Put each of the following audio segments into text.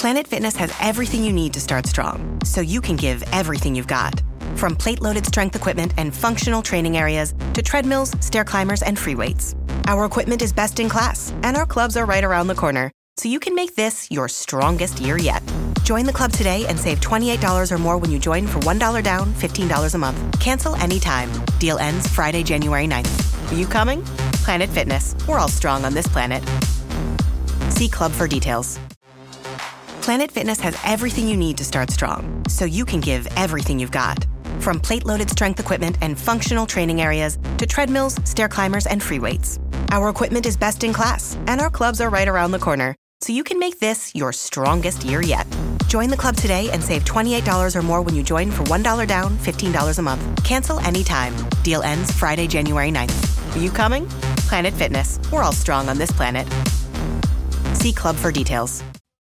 Planet Fitness has everything you need to start strong, so you can give everything you've got. From plate-loaded strength equipment and functional training areas to treadmills, stair climbers, and free weights. Our equipment is best in class, and our clubs are right around the corner, so you can make this your strongest year yet. Join the club today and save $28 or more when you join for $1 down, $15 a month. Cancel anytime. Deal ends Friday, January 9th. Are you coming? Planet Fitness. We're all strong on this planet. See club for details. Planet Fitness has everything you need to start strong, so you can give everything you've got. From plate-loaded strength equipment and functional training areas to treadmills, stair climbers, and free weights. Our equipment is best in class, and our clubs are right around the corner, so you can make this your strongest year yet. Join the club today and save $28 or more when you join for $1 down, $15 a month. Cancel anytime. Deal ends Friday, January 9th. Are you coming? Planet Fitness. We're all strong on this planet. See club for details.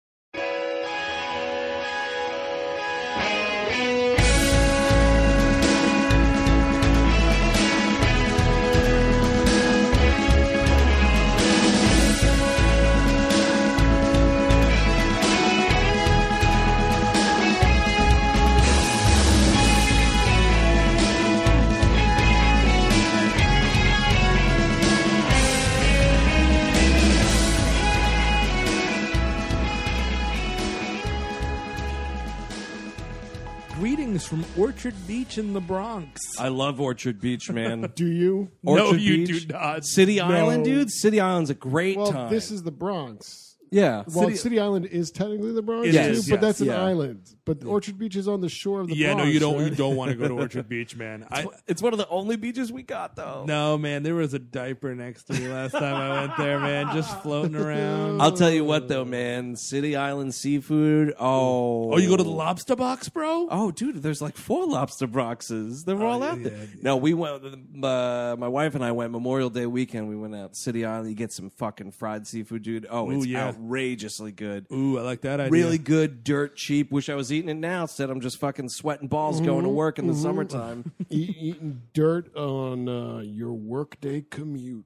Greetings from Orchard Beach in the Bronx. I love Orchard Beach, man. Do you? No, Orchard you Beach, do not. City Island, No. dude. City Island's a great Well, time. this is the Bronx. yeah. Well, City Island is technically the Bronx, It too, is, but yes, that's an yeah. island. But Orchard Beach is on the shore of the Yeah, Bronx. no, you don't. right? You don't want to go to Orchard Beach, man. It's one of the only beaches we got, though. No, man. There was a diaper next to me last time I went there, man, just floating around. I'll tell you what, though, man. City Island seafood. Oh. Oh, you go to the Lobster Box, bro? Oh, dude, there's like 4 lobster boxes. They're all out there. yeah. No, we went. My wife and I went Memorial Day weekend. We went out to City Island. You get some fucking fried seafood, dude. Oh, it's yeah. outrageously good. Ooh, I like that idea. Really good, dirt cheap. Wish I was eating it now. Instead, I'm just fucking sweating balls going to work in the summertime. Eating dirt on your workday commute.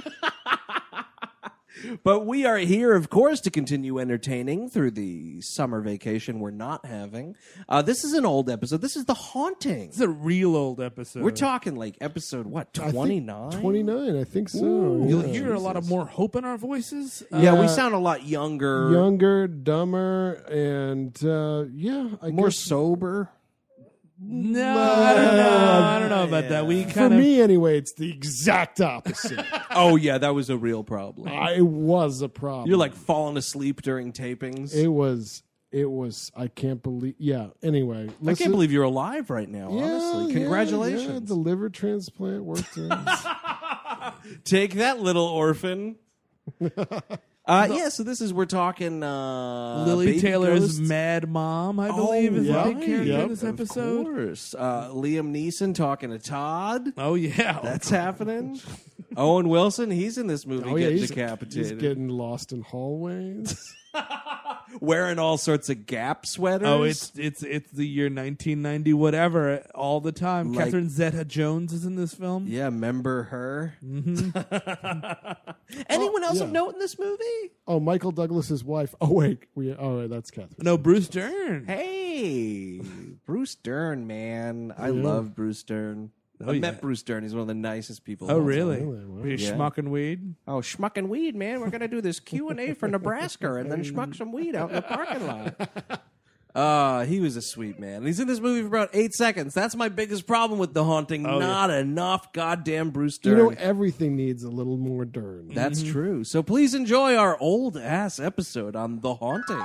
But we are here, of course, to continue entertaining through the summer vacation we're not having. This is an old episode. This is The Haunting. It's a real old episode. We're talking like episode, what, 29? 29, I think so. You'll yeah. hear a lot of more hope in our voices. Yeah, we sound a lot younger. Younger, dumber, and yeah, I more guess sober. No, I don't know about that. We for kind of me anyway, it's the exact opposite. Oh, yeah, that was a real problem. It was a problem. You're like falling asleep during tapings. It was. I can't believe. Yeah. Anyway, I can't believe you're alive right now, honestly. Congratulations. Yeah, the liver transplant worked out. Take that, little orphan. Yeah, so this is, we're talking Lily Baby Taylor's Ghosts. Mad Mom, I believe, is yeah. the big character in Yep, this Of episode. course. Liam Neeson talking to Todd. Oh yeah, That's happening. Owen Wilson, he's in this movie getting he's decapitated. He's getting lost in hallways. Wearing all sorts of Gap sweaters. Oh, it's the year 1990, whatever, all the time. Like- Catherine Zeta-Jones is in this film. Yeah, remember her? Mm-hmm. Anyone else yeah. of note in this movie? Oh, Michael Douglas's wife. Oh wait, that's Catherine. No, Bruce Dern. Hey, Bruce Dern, man. I love Bruce Dern. I yeah. met Bruce Dern. He's one of the nicest people. Oh, of all really? time. Be Yeah. schmucking weed. Oh, schmucking weed, man. We're going to do this Q&A for Nebraska and then schmuck some weed out in the parking lot. He was a sweet man. He's in this movie for about 8 seconds. That's my biggest problem with The Haunting. Oh, Not enough goddamn Bruce You Dern. know, everything needs a little more Dern. That's true. So please enjoy our old-ass episode on The Haunting.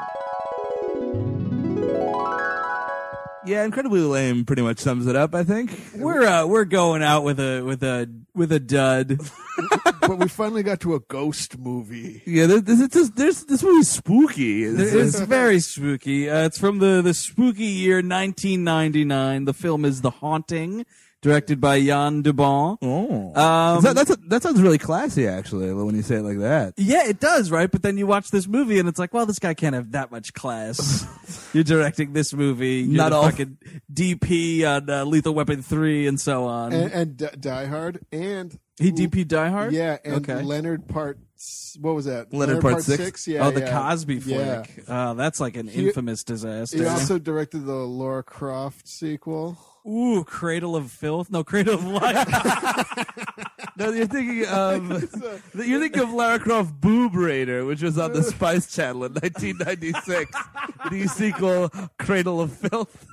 Yeah, incredibly lame. Pretty much sums it up. I think we're going out with a dud. But we finally got to a ghost movie. Yeah, this movie's spooky. It's very spooky. It's from the spooky year 1999. The film is The Haunting, directed by Jan de Bon. That sounds really classy, actually, when you say it like that. Yeah, it does, right? But then you watch this movie and it's like, well, this guy can't have that much class. You're directing this movie. You're Not the all- fucking DP on Lethal Weapon 3 and so on. And Die Hard. And he DP Die Hard? yeah, and Okay. Leonard Part what was that? Leonard Part Six? Yeah. Oh, the yeah. Cosby Yeah. flick. That's like an infamous disaster. He also directed the Laura Croft sequel. Ooh, Cradle of Filth? No, Cradle of Life. No, you're thinking of Lara Croft Boob Raider, which was on the Spice Channel in 1996. The sequel, Cradle of Filth.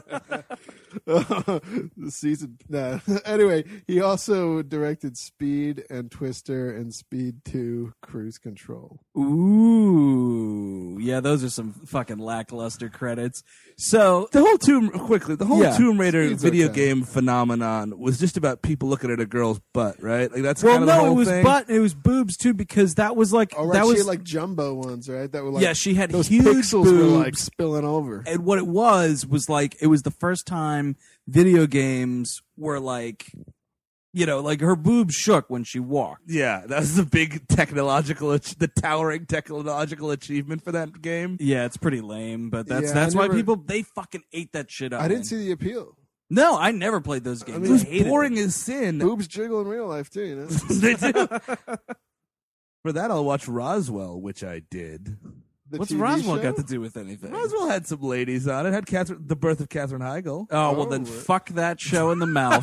The season. Nah. Anyway, he also directed Speed and Twister and Speed 2 Cruise Control. Ooh. Yeah, those are some fucking lackluster credits. So, The whole Tomb Raider Speed's video okay. game phenomenon was just about people looking at a girl's butt, right? Like that's well, kind of the no, whole it was thing. butt, it was boobs too, because that was like, Oh, right. that She was, had like jumbo ones, right? That were like, yeah, she had those huge pixels boobs. were like spilling over. And what it was like, it was the first time video games were like, you know, like her boobs shook when she walked. Yeah, that was the big the towering technological achievement for that game. Yeah, it's pretty lame, but Yeah, that's I why never- people, they fucking ate that shit up. I didn't man. see the appeal. No, I never played those games. mean, It was I hated boring them. as sin. Boobs jiggle in real life too, you know. They do. For that, I'll watch Roswell, which I did. The What's TV Roswell show? got to do with anything? Roswell had some ladies on it. Had the birth of Katherine Heigl. Oh, well, then Oh. fuck that show in the mouth.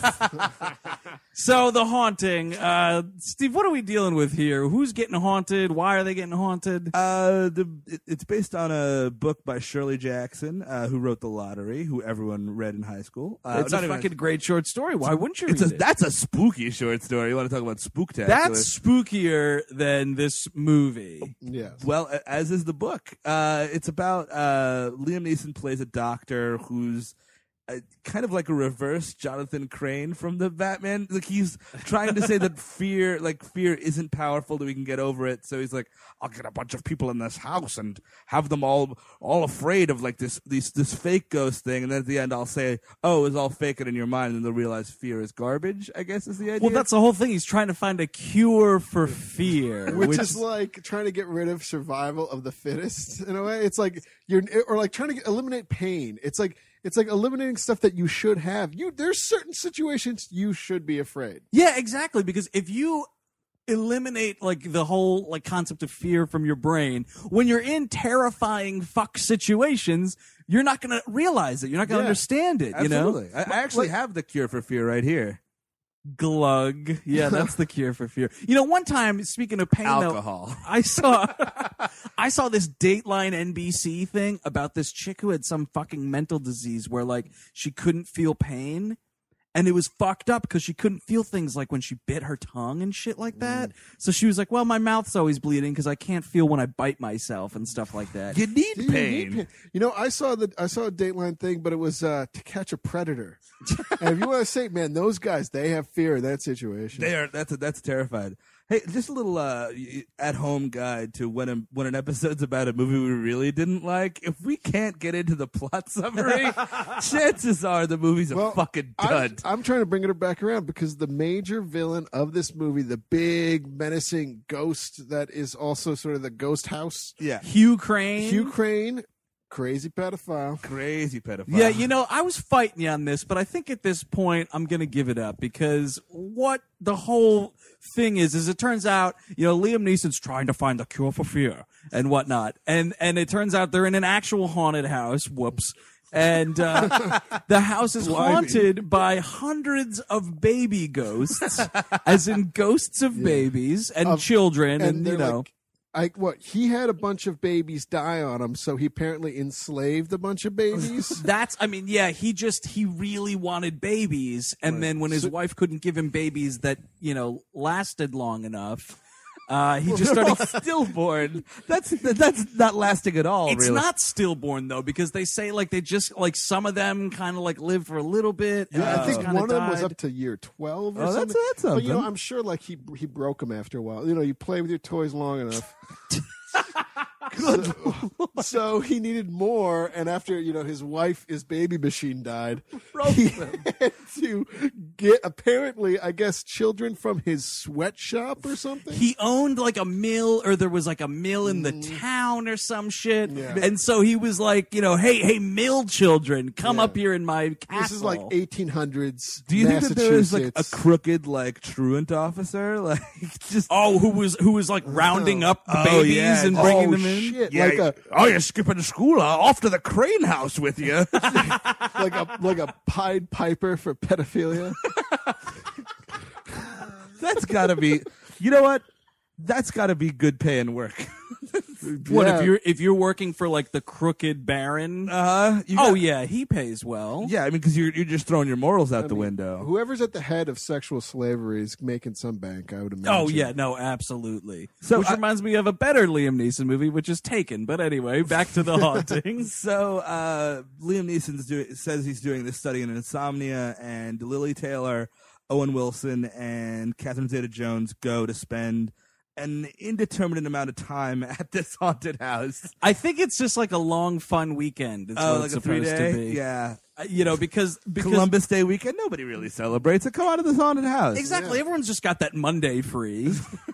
So, The Haunting. Steve, what are we dealing with here? Who's getting haunted? Why are they getting haunted? It's based on a book by Shirley Jackson, who wrote The Lottery, who everyone read in high school. It's a not even- fucking great short story. Why wouldn't you read it? That's a spooky short story. You want to talk about spooktacular? That's spookier than this movie. Yeah. Well, as is the book. It's about Liam Neeson plays a doctor who's kind of like a reverse Jonathan Crane from the Batman. Like he's trying to say that fear isn't powerful, that we can get over it. So he's like, I'll get a bunch of people in this house and have them all afraid of like this fake ghost thing. And then at the end, I'll say, oh, it was all fake and in your mind. And they'll realize fear is garbage, I guess is the idea. Well, that's the whole thing. He's trying to find a cure for fear. Which is like trying to get rid of survival of the fittest in a way. It's like or like trying to eliminate pain. It's like eliminating stuff that you should have. There's certain situations you should be afraid. Yeah, exactly. Because if you eliminate like the whole like concept of fear from your brain, when you're in terrifying fuck situations, you're not going to realize it. You're not going to Yeah, understand it. You know, Absolutely. I actually have the cure for fear right here. glug. Yeah, that's the cure for fear. You know, one time, speaking of pain, Alcohol. though, I saw this Dateline NBC thing about this chick who had some fucking mental disease where like she couldn't feel pain. And it was fucked up because she couldn't feel things like when she bit her tongue and shit like that. So she was like, well, my mouth's always bleeding because I can't feel when I bite myself and stuff like that. You need You pain. need pain. You know, I saw a Dateline thing, but it was To Catch a Predator. And if you want to say, man, those guys, they have fear in that situation. They are. That's terrified. Hey, just a little at-home guide to when an episode's about a movie we really didn't like. If we can't get into the plot summary, chances are the movie's a fucking dud. I'm trying to bring it back around because the major villain of this movie, the big menacing ghost that is also sort of the ghost house, Yeah, Hugh Crane. Hugh Crane, crazy pedophile. crazy pedophile. Yeah, you know, I was fighting you on this, but I think at this point I'm going to give it up because what the whole thing is it turns out, you know, Liam Neeson's trying to find the cure for fear and whatnot. And it turns out they're in an actual haunted house. Whoops. And the house is haunted by hundreds of baby ghosts, as in ghosts of babies and children. And you they're know. he had a bunch of babies die on him, so he apparently enslaved a bunch of babies. He really wanted babies, and then when his wife couldn't give him babies that, you know, lasted long enough, he just started stillborn. That's not lasting at all. It's really. not stillborn though, because they say like they just like some of them kind of like live for a little bit. And I think kinda one of them was died. up to year 12 or Oh, that's something. But you know, something. I'm sure like he broke them after a while. You know, you play with your toys long enough. So he needed more, and after his baby machine died, he had to get apparently, I guess, children from his sweatshop or something. He owned like a mill, or there was like a mill in the town or some shit. Yeah. And so he was like, hey, mill children, come up here in my castle. This is like 1800s. Do you think that there is like a Massachusetts. crooked like truant officer, like just who was like rounding up the Oh, babies yeah. and bringing them in? Shit. Yeah, you're skipping school. Off to the Crane House with you. like a Pied Piper for pedophilia. That's got to be. You know what? That's got to be good paying work. What Yeah. if you're working for like the crooked baron? Yeah, he pays well. Yeah, I mean, because you're just throwing your morals out the window. Whoever's at the head of sexual slavery is making some bank, I would imagine. Oh yeah, no, absolutely. So Which reminds me of a better Liam Neeson movie, which is Taken. But anyway, back to the hauntings. So Liam Neeson says he's doing this study in insomnia, and Lily Taylor, Owen Wilson, and Catherine Zeta-Jones go to spend an indeterminate amount of time at this haunted house. I think it's just like a long, fun weekend. It's what Like it's a supposed 3-day? to be. Yeah. Because Columbus Day weekend, nobody really celebrates it. Come out of this haunted house. exactly, everyone's just got that Monday free.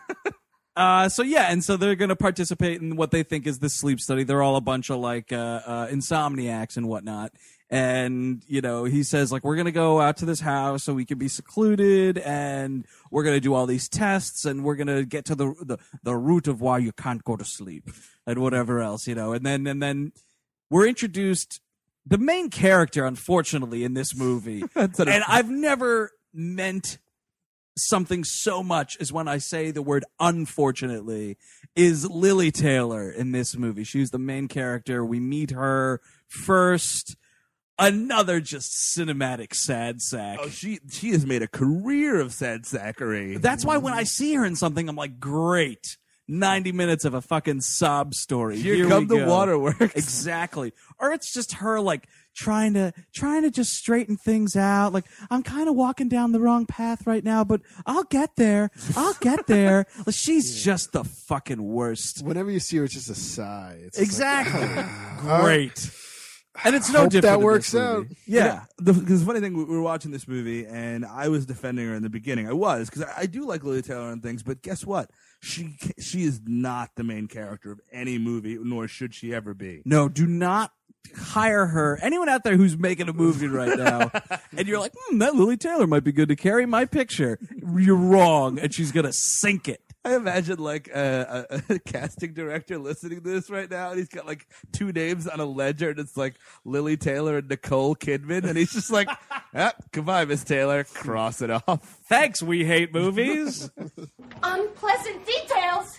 And so they're going to participate in what they think is the sleep study. They're all a bunch of like insomniacs and whatnot. And, he says, like, we're going to go out to this house so we can be secluded, and we're going to do all these tests, and we're going to get to the root of why you can't go to sleep and whatever else, And then we're introduced, the main character, unfortunately, in this movie. And I've never meant something so much as when I say the word unfortunately, is Lily Taylor in this movie. She's the main character. We meet her first. Another just cinematic sad sack. Oh, she has made a career of sad sackery. That's why when I see her in something, I'm like, great. 90 minutes of a fucking sob story. Here come we the go. waterworks. Exactly. Or it's just her like trying to just straighten things out. Like, I'm kind of walking down the wrong path right now, but I'll get there. Like, she's just the fucking worst. Whenever you see her, it's just a sigh. It's Exactly. Great. And it's no Hope different. that in works this out. movie. Yeah. Because the funny thing, we were watching this movie, and I was defending her in the beginning. I was, because I do like Lily Taylor and things, but guess what? She is not the main character of any movie, nor should she ever be. No, do not hire her. Anyone out there who's making a movie right now, and you're like, that Lily Taylor might be good to carry my picture. You're wrong, and she's going to sink it. I imagine like a casting director listening to this right now, and he's got like two names on a ledger, and it's like Lily Taylor and Nicole Kidman, and he's just like, goodbye, Miss Taylor, cross it off. Thanks, we hate movies. Unpleasant details.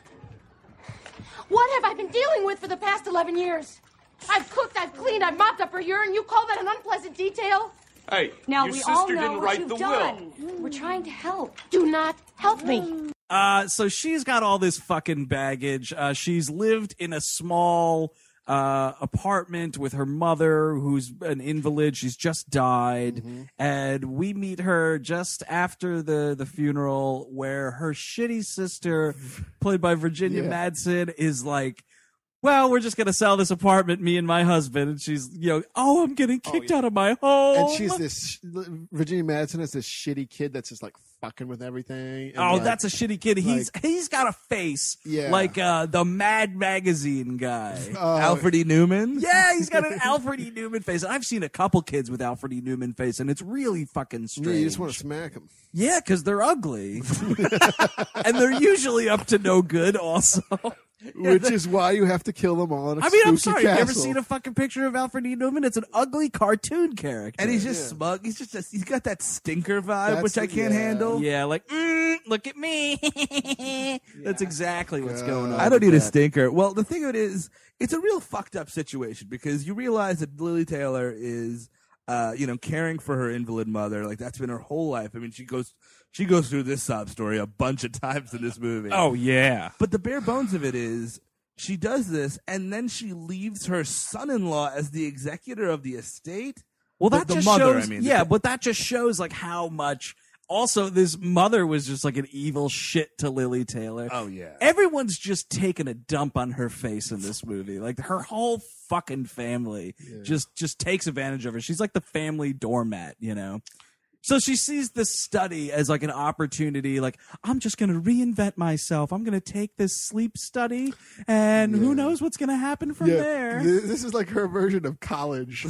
What have I been dealing with for the past 11 years? I've cooked, I've cleaned, I've mopped up her urine. You call that an unpleasant detail? Hey, Now your we sister all know didn't what write you've the done. will. We're trying to help. Do not help me. So she's got all this fucking baggage. She's lived in a small apartment with her mother, who's an invalid. She's just died. And we meet her just after the funeral, where her shitty sister, played by Virginia Madsen, is like, well, we're just going to sell this apartment, me and my husband. And she's, I'm getting kicked out of my home. And she's this Virginia Madsen is this shitty kid that's just like fucking with everything. And like, that's a shitty kid. He's got a face like the Mad Magazine guy. Alfred E. Newman? Yeah, he's got an Alfred E. Newman face. And I've seen a couple kids with Alfred E. Newman face, and it's really fucking strange. Yeah, you just want to smack him. Yeah, because they're ugly. And they're usually up to no good also. Which is why you have to kill them all in a I mean, I'm spooky sorry. You ever castle. seen a fucking picture of Alfred E. Newman? It's an ugly cartoon character. And he's just smug. He's he's got that stinker vibe, That's which I can't handle. Yeah, like, look at me. That's exactly what's going on. I don't with need a that. stinker. Well, the thing of it is, it's a real fucked up situation, because you realize that Lily Taylor is, caring for her invalid mother. Like, that's been her whole life. I mean, she goes through this sob story a bunch of times in this movie. Oh, yeah. But the bare bones of it is, she does this, and then she leaves her son-in-law as the executor of the estate. Well, The- that the just mother, shows, I mean. yeah, but that just shows like how much Also, this mother was just like an evil shit to Lily Taylor. Oh, yeah. Everyone's just taking a dump on her face in this movie. Like her whole fucking family just takes advantage of her. She's like the family doormat, you know? So she sees this study as like an opportunity, like, I'm just going to reinvent myself. I'm going to take this sleep study and who knows what's going to happen from there. This is like her version of college.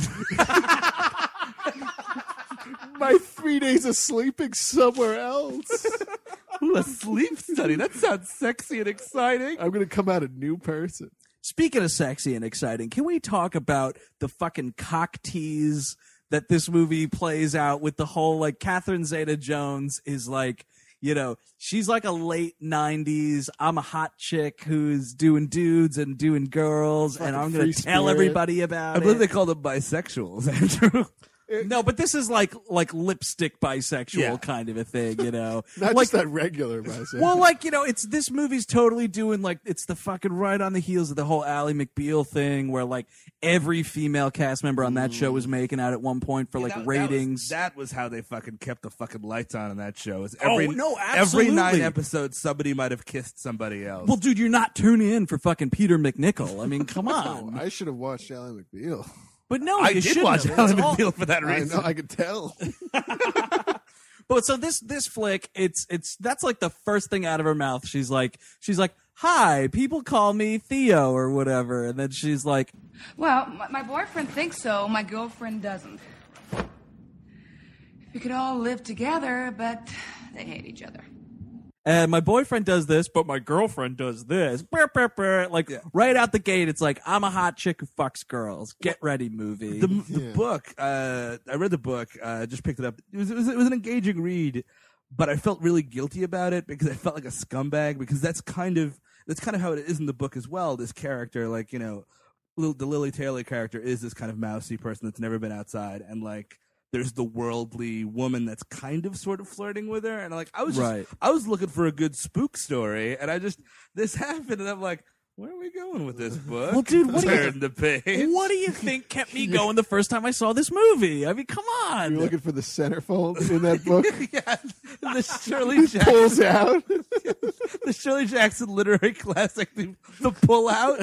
My 3 days of sleeping somewhere else. Ooh, a sleep study. That sounds sexy and exciting. I'm going to come out a new person. Speaking of sexy and exciting, can we talk about the fucking cock tease that this movie plays out with the whole, like, Catherine Zeta-Jones is like, you know, she's like a late 90s, I'm a hot chick who's doing dudes and doing girls, and I'm going to tell everybody about I believe it. they call them bisexuals, Andrew. No, but this is like lipstick bisexual kind of a thing, you know. Not like, just that regular bisexual. well, like, you know, it's this movie's totally doing like it's the fucking right on the heels of the whole Ally McBeal thing, where like every female cast member on that show was making out at one point for like ratings. That was how they fucking kept the fucking lights on in that show. Was Absolutely. Every 9 episodes, somebody might have kissed somebody else. Well, dude, you're not tuning in for fucking Peter McNichol. I mean, come on. I should have watched Ally McBeal. But no, I you did shouldn't watch have. Ally It's all- McBeal for that I reason. know, I could tell. But so this flick, it's that's like the first thing out of her mouth. She's like, "Hi, people call me Theo or whatever," and then she's like, Well, my boyfriend thinks so. My girlfriend doesn't. We could all live together, but they hate each other. and my boyfriend does this, but my girlfriend does this. Brr, brr, brr. Like right out the gate, it's like, I'm a hot chick who fucks girls. Get ready, movie. The book, I read the book, just picked it up. It was an engaging read, but I felt really guilty about it because I felt like a scumbag, because that's kind of how it is in the book as well. This character, like, you know, the Lily Taylor character is this kind of mousy person that's never been outside, and like there's the worldly woman that's kind of sort of flirting with her, and like I was looking for a good spook story, and this happened, and I'm like, where are we going with this book? Well, dude, what do you- Turn the page. What do you think kept me going the first time I saw this movie? I mean, come on. You're looking for the centerfold in that book. Yeah, the Shirley Jackson. Pulls out. The Shirley Jackson literary classic, the pull out.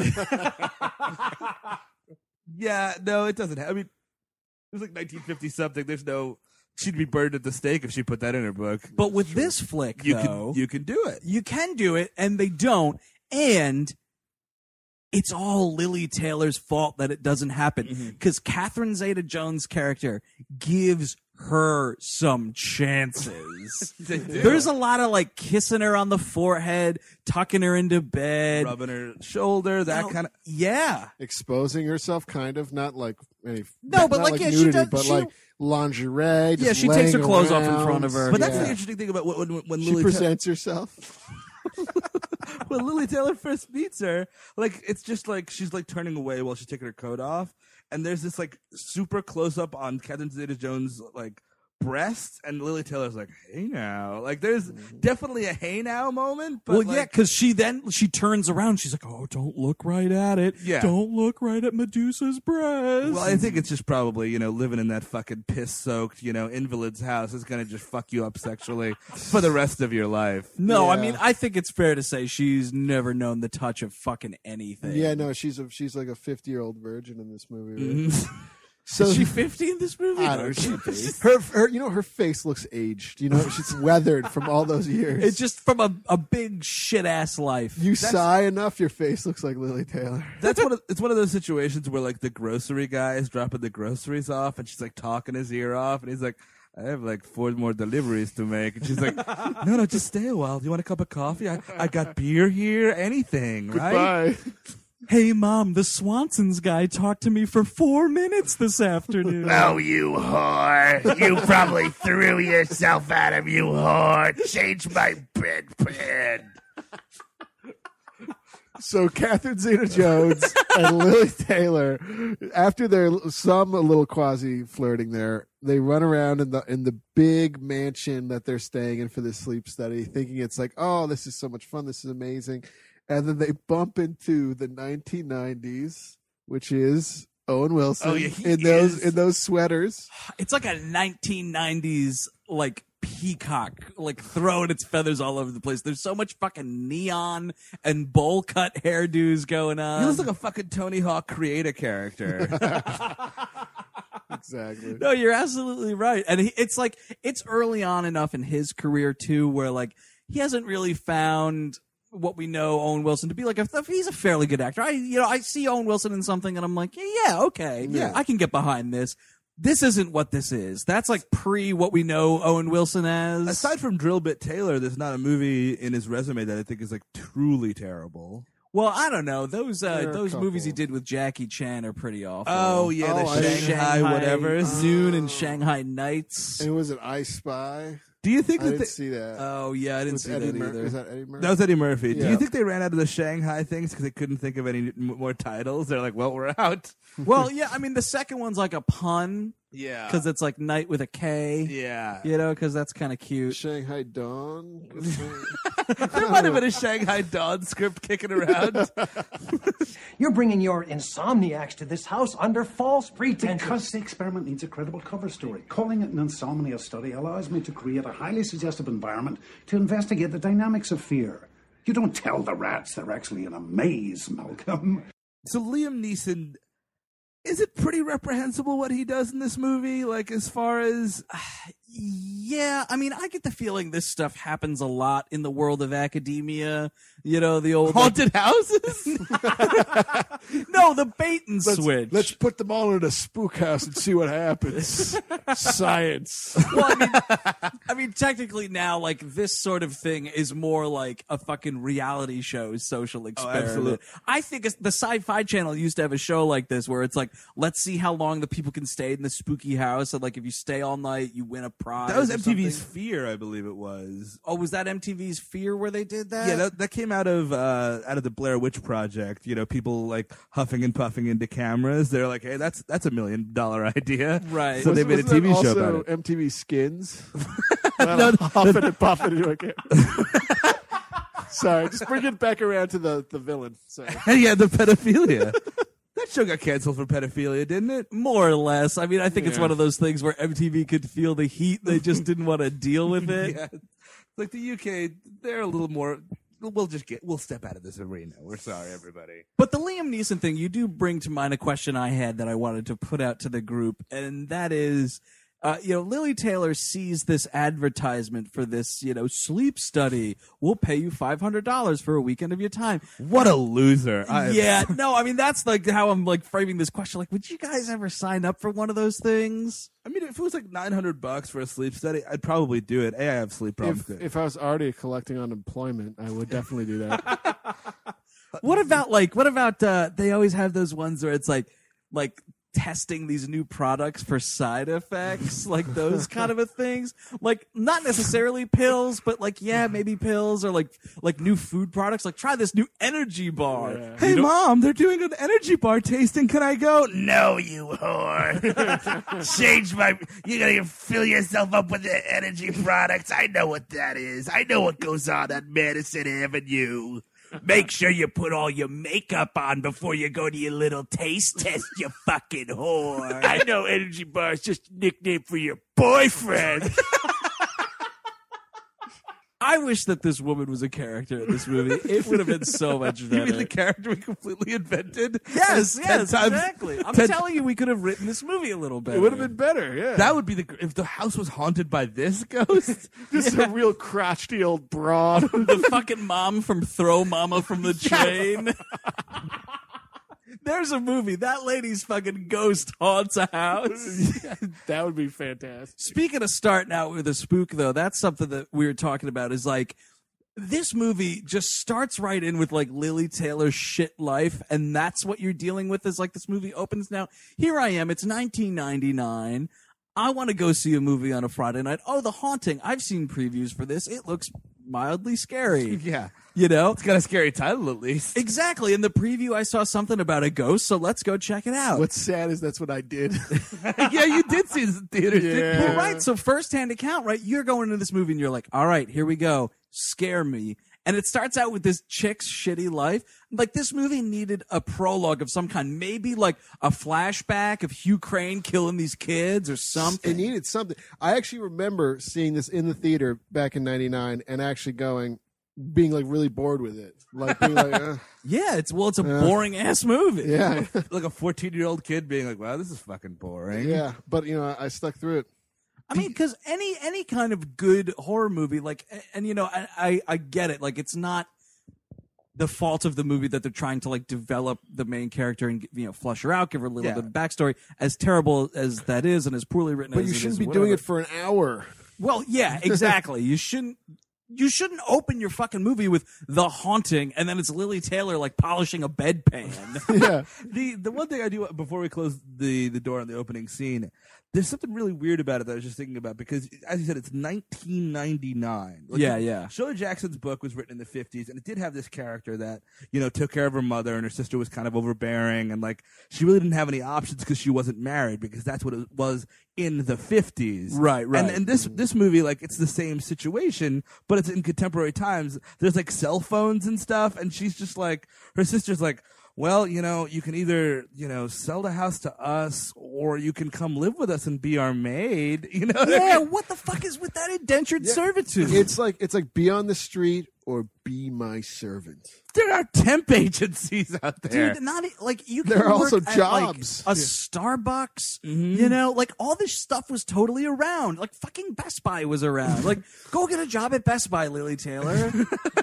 Yeah, no, it doesn't. I mean, it was like 1950 something. There's no. She'd be burned at the stake if she put that in her book. But with this flick, You though, can do it. you can do it, and they don't. And it's all Lily Taylor's fault that it doesn't happen, because Catherine Zeta-Jones' character gives her some chances. There's a lot of like kissing her on the forehead, tucking her into bed, Rubbing her shoulder, that kind of. yeah. Exposing herself, kind of. Not like any. No, but not like, yeah, she nudity, does- but she- like lingerie. Yeah, just she takes her laying clothes off in around. front of her. But that's the Yeah. interesting thing about when She Lily presents herself. when Lily Taylor first meets her, like it's just like she's like turning away while she's taking her coat off, and there's this like super close up on Catherine Zeta-Jones' like breasts, and Lily Taylor's like, "Hey now," like there's definitely a "Hey now" moment. But Well, like, yeah, because she turns around. She's like, "Oh, don't look right at it. Yeah. Don't look right at Medusa's breast." Well, I think it's just probably, living in that fucking piss-soaked, invalid's house is going to just fuck you up sexually for the rest of your life. No, I Yeah. mean, I think it's fair to say she's never known the touch of fucking anything. Yeah, no, she's like a 50-year-old virgin in this movie. Right? Mm-hmm. So Is she 50 in this movie? I don't know. She be. Her her face looks aged. She's weathered from all those years. It's just from a big shit ass life. you sigh enough, your face looks like Lily Taylor. It's one of those situations where like the grocery guy is dropping the groceries off, and she's like talking his ear off, and he's like, "I have like 4 more deliveries to make," and she's like, "No, just stay a while. Do you want a cup of coffee? I got beer here. Anything, right?" Bye. Hey, Mom, the Swansons guy talked to me for 4 minutes this afternoon. Oh, you whore. You probably threw yourself at him, you whore. Change my bedpan. So Catherine Zeta-Jones and Lily Taylor, after their some little quasi flirting there, they run around in the big mansion that they're staying in for this sleep study, thinking it's like, oh, this is so much fun, this is amazing. And then they bump into the 1990s, which is Owen Wilson Oh, yeah, he in those sweaters. It's like a 1990s like peacock like throwing its feathers all over the place. There's so much fucking neon and bowl cut hairdos going on. He looks like a fucking Tony Hawk creator character. Exactly. No, you're absolutely right. And it's early on enough in his career too, where like he hasn't really found what we know Owen Wilson to be like. He's a fairly good actor. I see Owen Wilson in something and I'm like, yeah, okay, Yeah. I can get behind this. This isn't what this is. That's like pre what we know Owen Wilson as. Aside from Drill Bit Taylor, there's not a movie in his resume that I think is like truly terrible. Well, I don't know. Those There are a movies he couple. did with Jackie Chan are pretty awful. Oh yeah, Oh, I the didn't- Shanghai whatever. Noon and Shanghai Nights. And was it I Spy? Do you think I that didn't they, see that. Oh yeah, I didn't With see Eddie that either. Was that Eddie Murphy? that was Eddie Murphy? Do Yeah. you think they ran out of the Shanghai things because they couldn't think of any more titles? They're like, well, we're out. Well, yeah, I mean the second one's like a pun Yeah, because it's like night with a K. yeah. You know, because that's kind of cute. Shanghai Dawn. There might have been a Shanghai Dawn script kicking around. You're bringing your insomniacs to this house under false pretenses. Because the experiment needs a credible cover story. Calling it an insomnia study allows me to create a highly suggestive environment to investigate the dynamics of fear. You don't tell the rats they're actually in a maze, Malcolm. So Liam Neeson, is it pretty reprehensible what he does in this movie? Like as far as Yeah, I mean, I get the feeling this stuff happens a lot in the world of academia. You know, the old haunted houses? no, the bait and switch. Let's put them all in a spook house and see what happens. Science. Well, I mean, technically now, like this sort of thing is more like a fucking reality show social experiment. absolutely. I think the Sci-Fi Channel used to have a show like this where it's like, let's see how long the people can stay in the spooky house, and like if you stay all night, you win a prize. That was or MTV's something. Fear, I believe it was. Oh, was that MTV's Fear where they did that? Yeah, that came out of the Blair Witch Project. You know, people like huffing and puffing into cameras. They're like, hey, that's $1 million idea, Right. So they made a Wasn't TV that show also about it. MTV Skins. Huffing and puffing into a camera. Sorry, just bring it back around to the villain. Sorry. Yeah, the pedophilia. That show got canceled for pedophilia, didn't it? More or less. I mean, I think it's Yeah. one of those things where MTV could feel the heat. They just didn't want to deal with it. Yeah. Like the UK, they're a little more. We'll step out of this arena. We're sorry, everybody. But the Liam Neeson thing, you do bring to mind a question I had that I wanted to put out to the group, and that is, Lily Taylor sees this advertisement for this, sleep study. We'll pay you $500 for a weekend of your time. What a loser! Yeah, no, I mean that's like how I'm like framing this question. Like, would you guys ever sign up for one of those things? I mean, if it was like $900 for a sleep study, I'd probably do it. I have sleep problems. If I was already collecting unemployment, I would definitely do that. What about they always have those ones where it's like testing these new products for side effects, like those kind of things. Like not necessarily pills, but like maybe pills or like new food products. Like try this new energy bar. Yeah. Hey, Mom, they're doing an energy bar tasting. Can I go? No, you whore. You gotta fill yourself up with the energy products. I know what that is. I know what goes on Madison Avenue. Make sure you put all your makeup on before you go to your little taste test, you fucking whore. I know energy bar is just a nickname for your boyfriend. I wish that this woman was a character in this movie. It would have been so much better. You mean the character we completely invented? Yes, And 10 times- exactly. I'm 10 telling you, we could have written this movie a little better. It would have been better, yeah. That would be if the house was haunted by this ghost. Just a real crotchety old broad. the fucking mom from Throw Mama from the Train. There's a movie. That lady's fucking ghost haunts a house. That would be fantastic. Speaking of starting out with a spook, though, that's something that we were talking about is like, this movie just starts right in with like Lily Taylor's shit life, and that's what you're dealing with is like this movie opens now. Here I am. It's 1999. I want to go see a movie on a Friday night. Oh, The Haunting. I've seen previews for this. It looks mildly scary. Yeah. It's got a scary title at least. Exactly. In the preview, I saw something about a ghost, so let's go check it out. What's sad is that's what I did. Yeah, you did see this in theaters, didn't you? Well, right. So first-hand account, right? You're going into this movie and you're like, all right, here we go. Scare me. And it starts out with this chick's shitty life. Like, this movie needed a prologue of some kind. Maybe, like, a flashback of Hugh Crane killing these kids or something. It needed something. I actually remember seeing this in the theater back in 99 and actually being, like, really bored with it. Like, being like, yeah, it's a boring-ass movie. Yeah. Like a 14-year-old kid being like, wow, this is fucking boring. Yeah, but, I stuck through it. I mean, because any kind of good horror movie, like, and I get it. Like, it's not the fault of the movie that they're trying to like develop the main character and flush her out, give her a little bit of backstory. As terrible as that is, and as poorly written, but you shouldn't be doing it for an hour. Well, yeah, exactly. You shouldn't open your fucking movie with The Haunting and then it's Lily Taylor like polishing a bedpan. Yeah. The one thing I do before we close the door on the opening scene, there's something really weird about it that I was just thinking about because, as you said, it's 1999. Like, yeah. Shirley Jackson's book was written in the 50s, and it did have this character that, took care of her mother, and her sister was kind of overbearing, and like she really didn't have any options because she wasn't married because that's what it was in the 50s. Right. And this movie, like, it's the same situation, but it's in contemporary times. There's like cell phones and stuff, and she's just like, her sister's like, well, you can either, sell the house to us or you can come live with us and be our maid. Yeah, what the fuck is with that indentured servitude? It's like be on the street or be my servant. There are temp agencies out there. Dude, not like you can there are work also at, jobs. Like, a Starbucks, like all this stuff was totally around. Like fucking Best Buy was around. Like go get a job at Best Buy, Lily Taylor.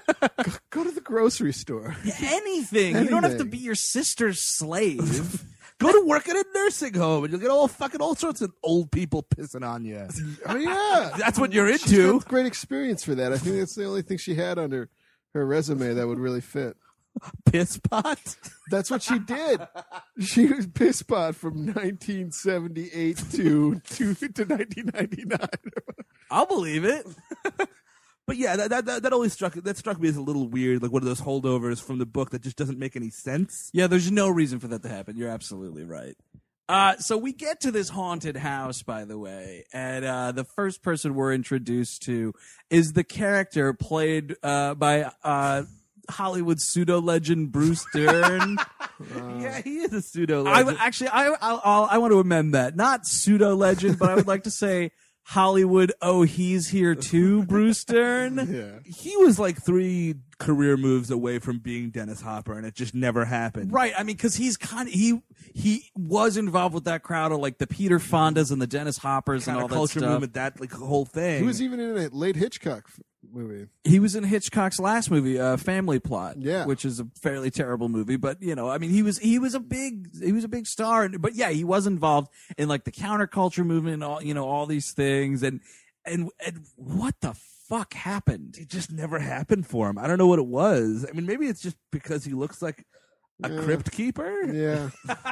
Go to the grocery store. Anything. You don't have to be your sister's slave. Go to work at a nursing home and you'll get all sorts of old people pissing on you. Oh yeah, that's what you're She's into. got great experience for that. I think that's the only thing she had on her resume that would really fit. Piss pot? That's what she did. She was piss pot from 1978 to 1999. I'll believe it. But yeah, that always struck me as a little weird, like one of those holdovers from the book that just doesn't make any sense. Yeah, there's no reason for that to happen. You're absolutely right. So we get to this haunted house, by the way, and the first person we're introduced to is the character played by Hollywood pseudo legend Bruce Dern. Yeah, he is a pseudo legend. I want to amend that. Not pseudo legend, but I would like to say Hollywood, oh, he's here too, Bruce Dern. Yeah. He was like 3 career moves away from being Dennis Hopper, and it just never happened. Right. I mean, because he's kind of he was involved with that crowd of like the Peter Fondas and the Dennis Hoppers and all that culture stuff. movement, that like whole thing. He was even in a late Hitchcock movie. He was in Hitchcock's last movie, Family Plot, yeah, which is a fairly terrible movie. But I mean, he was a big star. But yeah, he was involved in like the counterculture movement, and all these things. And what the fuck happened? It just never happened for him. I don't know what it was. I mean, maybe it's just because he looks like a crypt keeper. Yeah.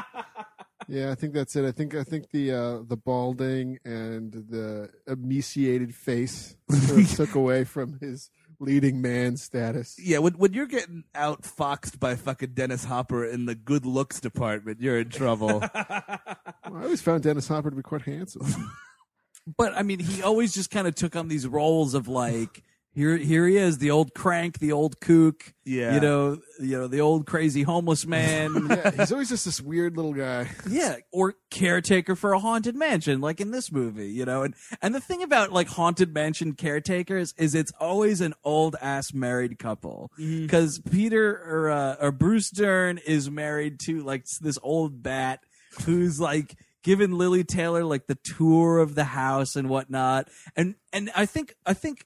Yeah, I think that's it. I think the balding and the emaciated face sort of took away from his leading man status. Yeah, when you're getting outfoxed by fucking Dennis Hopper in the good looks department, you're in trouble. Well, I always found Dennis Hopper to be quite handsome. But I mean, he always just kind of took on these roles of like, here he is, the old crank, the old kook, yeah, the old crazy homeless man. Yeah, he's always just this weird little guy. Yeah, or caretaker for a haunted mansion, like in this movie, And the thing about like haunted mansion caretakers is it's always an old ass married couple because Peter or Bruce Dern is married to like this old bat who's like giving Lily Taylor like the tour of the house and whatnot, and I think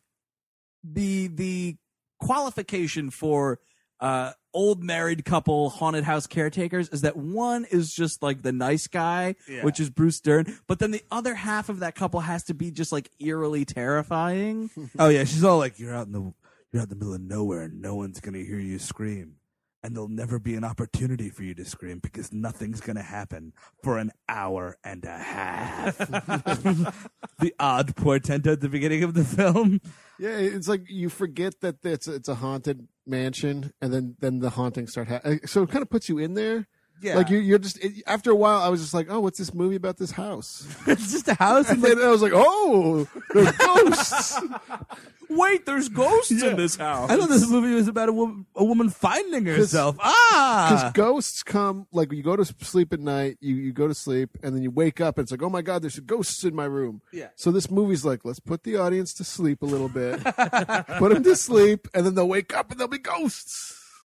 the qualification for old married couple haunted house caretakers is that one is just like the nice guy, which is Bruce Dern, but then the other half of that couple has to be just like eerily terrifying. Oh yeah, she's all like, you're out in the middle of nowhere and no one's gonna hear you scream. And there'll never be an opportunity for you to scream because nothing's going to happen for an hour and a half. The odd portento at the beginning of the film. Yeah, it's like you forget that it's a haunted mansion, and then the hauntings start happening. So it kind of puts you in there, Yeah. Like you're just after a while, I was just like, oh, what's this movie about this house? It's just a house. And then I was like, oh, there's ghosts. Wait, there's ghosts in this house. I thought this movie was about a woman finding herself. Because ghosts come, like you go to sleep at night, you go to sleep, and then you wake up, and it's like, oh my God, there's ghosts in my room. Yeah. So this movie's like, let's put the audience to sleep a little bit, put them to sleep, and then they'll wake up and there'll be ghosts.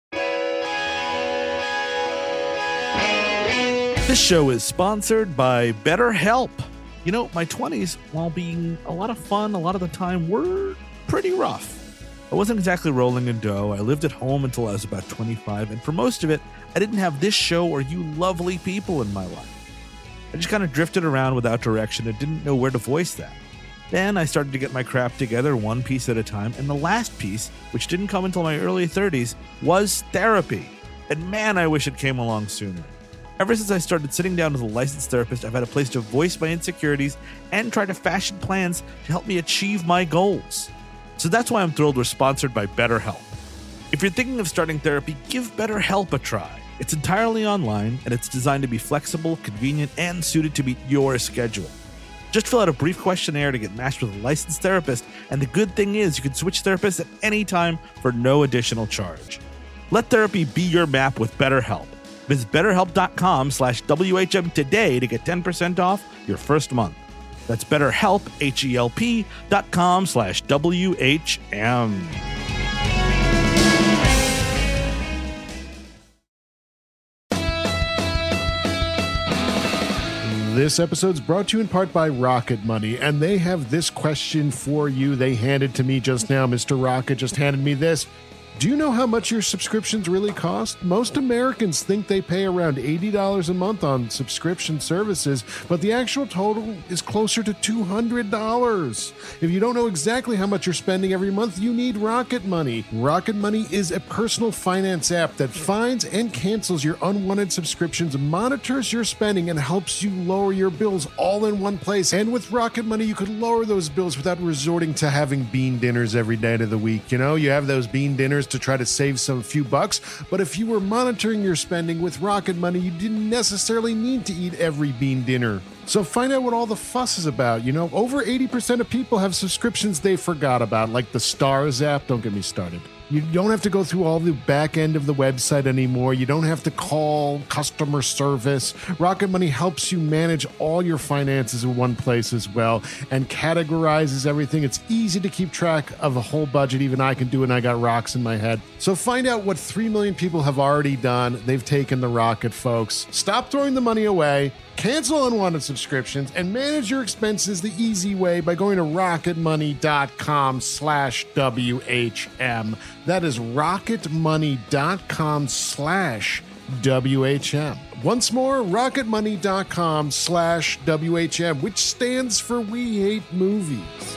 This show is sponsored by BetterHelp. You know, my 20s, while being a lot of fun, a lot of the time were pretty rough. I wasn't exactly rolling in dough. I lived at home until I was about 25, and for most of it, I didn't have this show or you lovely people in my life. I just kind of drifted around without direction and didn't know where to voice that. Then I started to get my crap together one piece at a time, and the last piece, which didn't come until my early 30s, was therapy. And man, I wish it came along sooner. Ever since I started sitting down with a licensed therapist, I've had a place to voice my insecurities and try to fashion plans to help me achieve my goals. So that's why I'm thrilled we're sponsored by BetterHelp. If you're thinking of starting therapy, give BetterHelp a try. It's entirely online, and it's designed to be flexible, convenient, and suited to meet your schedule. Just fill out a brief questionnaire to get matched with a licensed therapist, and the good thing is you can switch therapists at any time for no additional charge. Let therapy be your map with BetterHelp. Visit BetterHelp.com/WHM today to get 10% off your first month. That's BetterHelp, HELP.com/WHM. This episode's brought to you in part by Rocket Money, and they have this question for you. They handed to me just now. Mr. Rocket just handed me this. Do you know how much your subscriptions really cost? Most Americans think they pay around $80 a month on subscription services, but the actual total is closer to $200. If you don't know exactly how much you're spending every month, you need Rocket Money. Rocket Money is a personal finance app that finds and cancels your unwanted subscriptions, monitors your spending, and helps you lower your bills all in one place. And with Rocket Money, you could lower those bills without resorting to having bean dinners every day of the week. You know, you have those bean dinners to try to save some few bucks, but if you were monitoring your spending with Rocket Money, you didn't necessarily need to eat every bean dinner. So find out what all the fuss is about. You know, over 80% of people have subscriptions they forgot about, like the Stars app. Don't get me started. You don't have to go through all the back end of the website anymore. You don't have to call customer service. Rocket Money helps you manage all your finances in one place as well and categorizes everything. It's easy to keep track of a whole budget. Even I can do it, and I got rocks in my head. So find out what 3 million people have already done. They've taken the Rocket, folks. Stop throwing the money away. Cancel unwanted subscriptions and manage your expenses the easy way by going to rocketmoney.com/WHM. That is rocketmoney.com/WHM. Once more, rocketmoney.com/WHM, which stands for We Hate Movies.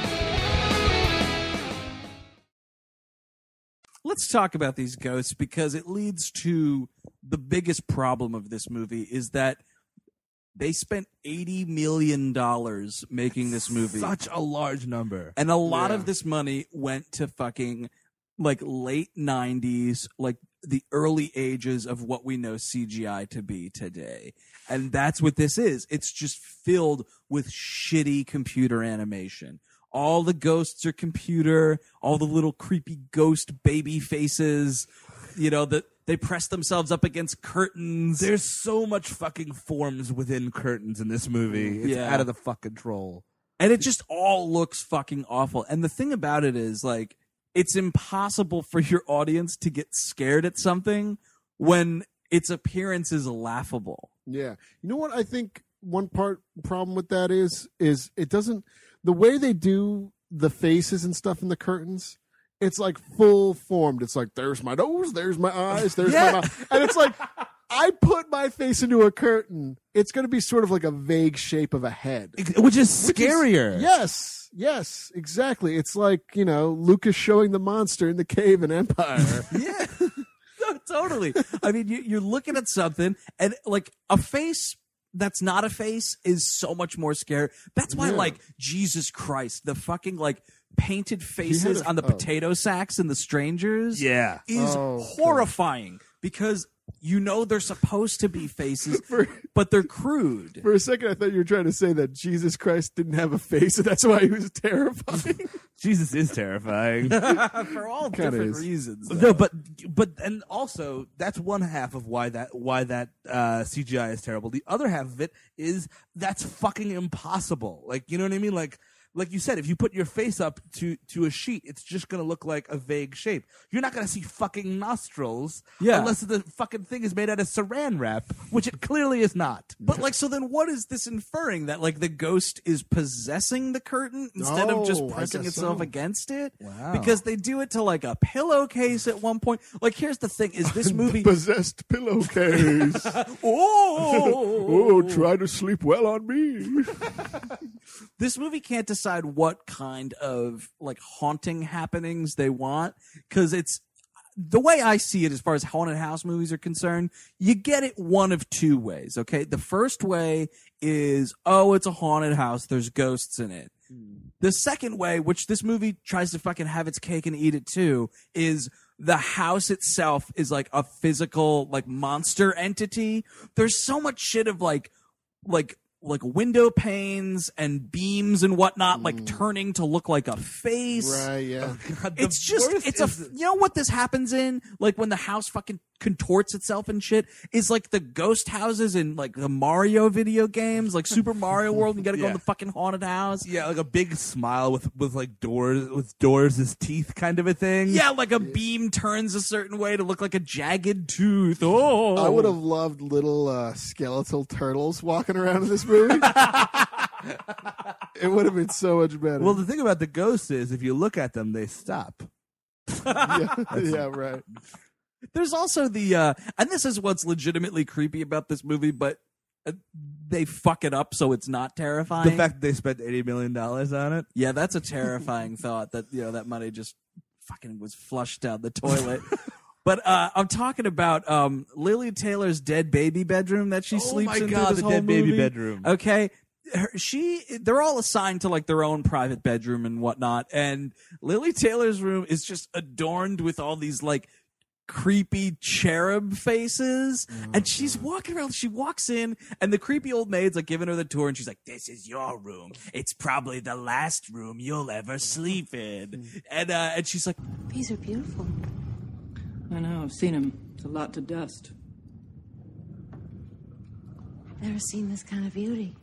Let's talk about these ghosts, because it leads to the biggest problem of this movie is that they spent $80 million making this movie. Such a large number. And a lot of this money went to fucking like late 90s, like the early ages of what we know CGI to be today. And that's what this is. It's just filled with shitty computer animation. All the ghosts are computer, all the little creepy ghost baby faces, you know, that they press themselves up against curtains. There's so much fucking forms within curtains in this movie. It's out of the fucking control. And it just all looks fucking awful. And the thing about it is, like, it's impossible for your audience to get scared at something when its appearance is laughable. Yeah. You know what I think one problem with that is it doesn't, the way they do the faces and stuff in the curtains, it's like full formed. It's like, there's my nose, there's my eyes, there's my mouth. And it's like, I put my face into a curtain, it's going to be sort of like a vague shape of a head. Which is scarier. Yes, exactly. It's like, you know, Lucas showing the monster in the cave in Empire. Yeah, no, totally. I mean, you're looking at something, and like a face that's not a face is so much more scary. That's why, like, Jesus Christ, the fucking, like, painted faces on the potato sacks in The Strangers is horrifying. because you know they're supposed to be faces, but they're crude. For a second, I thought you were trying to say that Jesus Christ didn't have a face, and that's why he was terrifying. Jesus is terrifying for all Kinda different is. reasons. No, but and also that's one half of why that CGI is terrible. The other half of it is that's fucking impossible. Like, you know what I mean? Like you said, if you put your face up to a sheet, it's just going to look like a vague shape. You're not going to see fucking nostrils unless the fucking thing is made out of saran wrap, which it clearly is not. But like, so then what is this inferring? That like the ghost is possessing the curtain instead of just Oh, I pressing guess itself so. against it? Wow. Because they do it to like a pillowcase at one point. Like, here's the thing: is this movie Possessed pillowcase. Oh, Try to sleep well on me. this movie can't decide what kind of like haunting happenings they want, because it's the way I see it as far as haunted house movies are concerned. You get it one of two ways. Okay, the first way is, oh, it's a haunted house, there's ghosts in it. The second way, which this movie tries to fucking have its cake and eat it too, is the house itself is like a physical like monster entity. There's so much shit of like window panes and beams and whatnot, like turning to look like a face. Right, yeah. It's just, you know what this happens in? Like when the house fucking contorts itself and shit is like the ghost houses in like the Mario video games, like Super Mario World. You gotta go in the fucking haunted house. Yeah, like a big smile with like doors as teeth kind of a thing. Yeah, like a beam turns a certain way to look like a jagged tooth. Oh, I would have loved little skeletal turtles walking around in this movie. It would have been so much better. Well, the thing about the ghosts is if you look at them, they stop. yeah, right. There's also the, and this is what's legitimately creepy about this movie, but they fuck it up so it's not terrifying. The fact that they spent $80 million on it. Yeah, that's a terrifying thought that, you know, that money just fucking was flushed down the toilet. But I'm talking about Lily Taylor's dead baby bedroom that she sleeps in through this the whole dead movie. baby bedroom. Okay. They're all assigned to like their own private bedroom and whatnot. And Lily Taylor's room is just adorned with all these like creepy cherub faces, and she's walking around. She walks in, and the creepy old maid's like giving her the tour, and she's like, "This is your room. It's probably the last room you'll ever sleep in." And she's like, These are beautiful. I know, I've seen him. It's a lot to dust. Never seen this kind of beauty.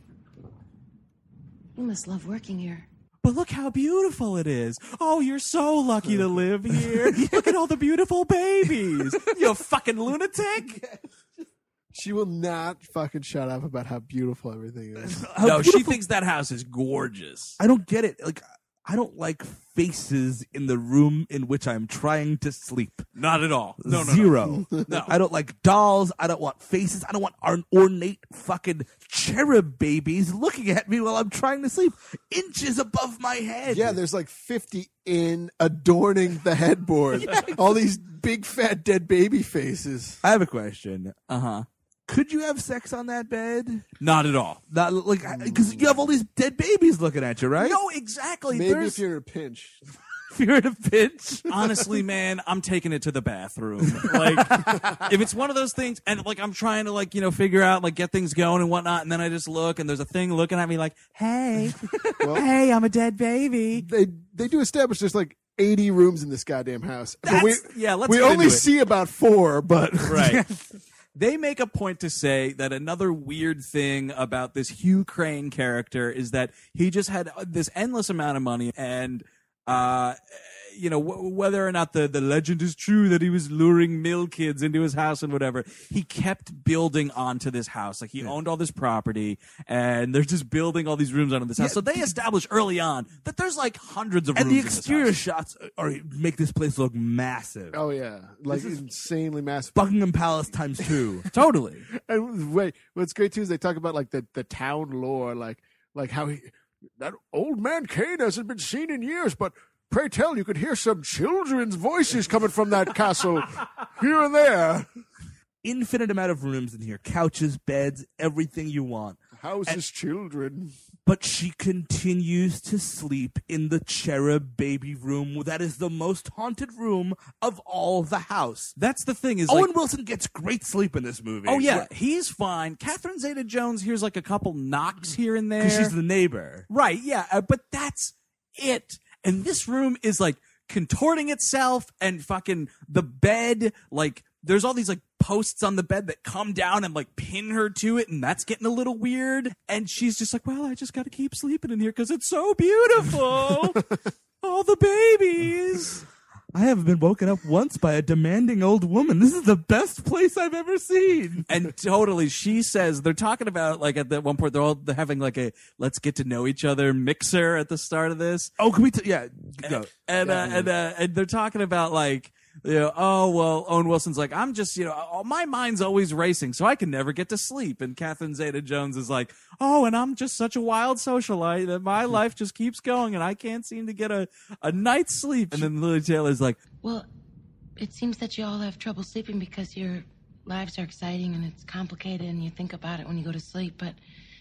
You must love working here. "But look how beautiful it is. Oh, you're so lucky to live here. Look at all the beautiful babies. You fucking lunatic." She will not fucking shut up about how beautiful everything is. No, she thinks that house is gorgeous. I don't get it. Like, I don't like faces in the room in which I'm trying to sleep. Not at all. No. Zero. No. I don't like dolls. I don't want faces. I don't want ornate fucking cherub babies looking at me while I'm trying to sleep, inches above my head. Yeah, there's like 50 in adorning the headboard. All these big fat dead baby faces. I have a question. Uh-huh. Could you have sex on that bed? Not at all. Not like, because you have all these dead babies looking at you, right? No, exactly. Maybe if you're in a pinch. If you're in a pinch. Honestly, man, I'm taking it to the bathroom. Like, if it's one of those things, and like I'm trying to like, you know, figure out like get things going and whatnot, and then I just look and there's a thing looking at me like, "Hey, hey, I'm a dead baby." They do establish there's like 80 rooms in this goddamn house. But Let's we get only into it. see about 4, but Right. They make a point to say that another weird thing about this Hugh Crane character is that he just had this endless amount of money, and you know, whether or not the legend is true that he was luring mill kids into his house and whatever, he kept building onto this house. Like, he owned all this property, and they're just building all these rooms onto this house. So they establish early on that there's like hundreds of rooms And the in this exterior house. shots make this place look massive. oh yeah, like insanely massive. Buckingham Palace times 2. Totally. And wait, what's great too is they talk about like the town lore, like how that old man Kane hasn't been seen in years, but pray tell, you could hear some children's voices coming from that castle here and there. Infinite amount of rooms in here. Couches, beds, everything you want. Houses children. But she continues to sleep in the cherub baby room. That is the most haunted room of all the house. That's the thing is Owen Wilson gets great sleep in this movie. Oh yeah, he's fine. Catherine Zeta-Jones hears like a couple knocks here and there. Because she's the neighbor. Right, yeah. But that's it. And this room is like contorting itself and fucking the bed, like there's all these like posts on the bed that come down and like pin her to it, and that's getting a little weird. And she's just like, well, I just got to keep sleeping in here because it's so beautiful. All the babies. I haven't been woken up once by a demanding old woman. This is the best place I've ever seen. And totally, she says, they're talking about, like, at that one point, they're having, like, a let's get to know each other mixer at the start of this. Oh, can we, yeah, go. And they're talking about, like, you know, oh, well, Owen Wilson's like, I'm just, you know, my mind's always racing, so I can never get to sleep. And Catherine Zeta-Jones is like, oh, and I'm just such a wild socialite that my life just keeps going, and I can't seem to get a night's sleep. And then Lily Taylor's like, well, it seems that you all have trouble sleeping because your lives are exciting and it's complicated and you think about it when you go to sleep. But,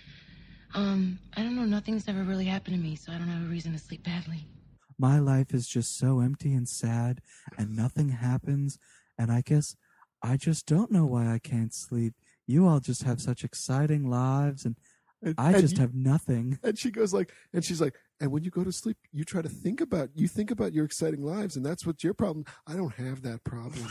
I don't know, nothing's ever really happened to me, so I don't have a reason to sleep badly. my life is just so empty and sad and nothing happens, and I guess I just don't know why I can't sleep. You all just have such exciting lives, and I just have nothing. And she goes like, and she's like, and when you go to sleep, you try to think about your exciting lives, and that's what's your problem. I don't have that problem.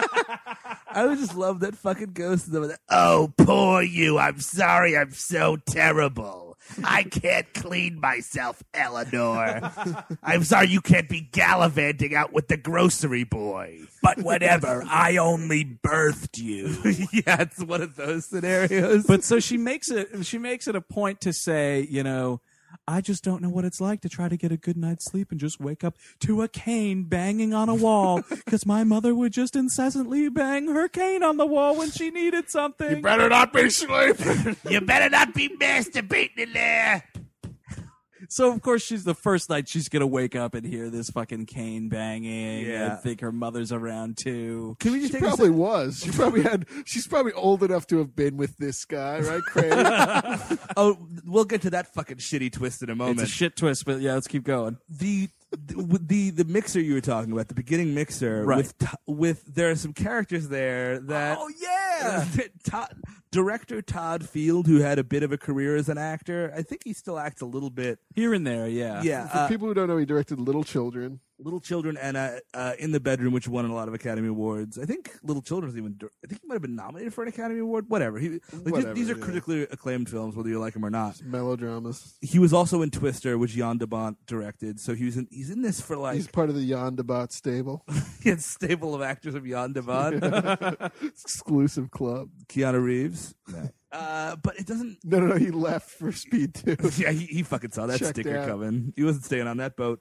I would just love that fucking ghost. Oh, poor you. I'm sorry. I'm so terrible. I can't clean myself, Eleanor. I'm sorry you can't be gallivanting out with the grocery boy. But whatever. I only birthed you. Yeah, it's one of those scenarios. But so she makes it a point to say, you know, I just don't know what it's like to try to get a good night's sleep and just wake up to a cane banging on a wall, because my mother would just incessantly bang her cane on the wall when she needed something. You better not be sleeping. You better not be masturbating in there. So, of course, the first night she's going to wake up and hear this fucking cane banging and think her mother's around, too. Can we just She probably was. She's probably old enough to have been with this guy, right, Craig? Oh, we'll get to that fucking shitty twist in a moment. It's a shit twist, but yeah, let's keep going. The mixer you were talking about, the beginning mixer, right. with there are some characters there that... Oh, yeah! Director Todd Field, who had a bit of a career as an actor, I think he still acts a little bit. Here and there, yeah. Yeah. For people who don't know, he directed Little Children. Little Children and In the Bedroom, which won a lot of Academy Awards. I think Little Children I think he might have been nominated for an Academy Award. Whatever. These are critically acclaimed films, whether you like them or not. It's melodramas. He was also in Twister, which Jan de Bont directed. So he's in this for like... He's part of the Jan de Bont stable. It's stable of actors of Jan de Bont. Exclusive club. Keanu Reeves. No. But it doesn't... No, he left for Speed 2. Yeah, he fucking saw that sticker coming. He wasn't staying on that boat.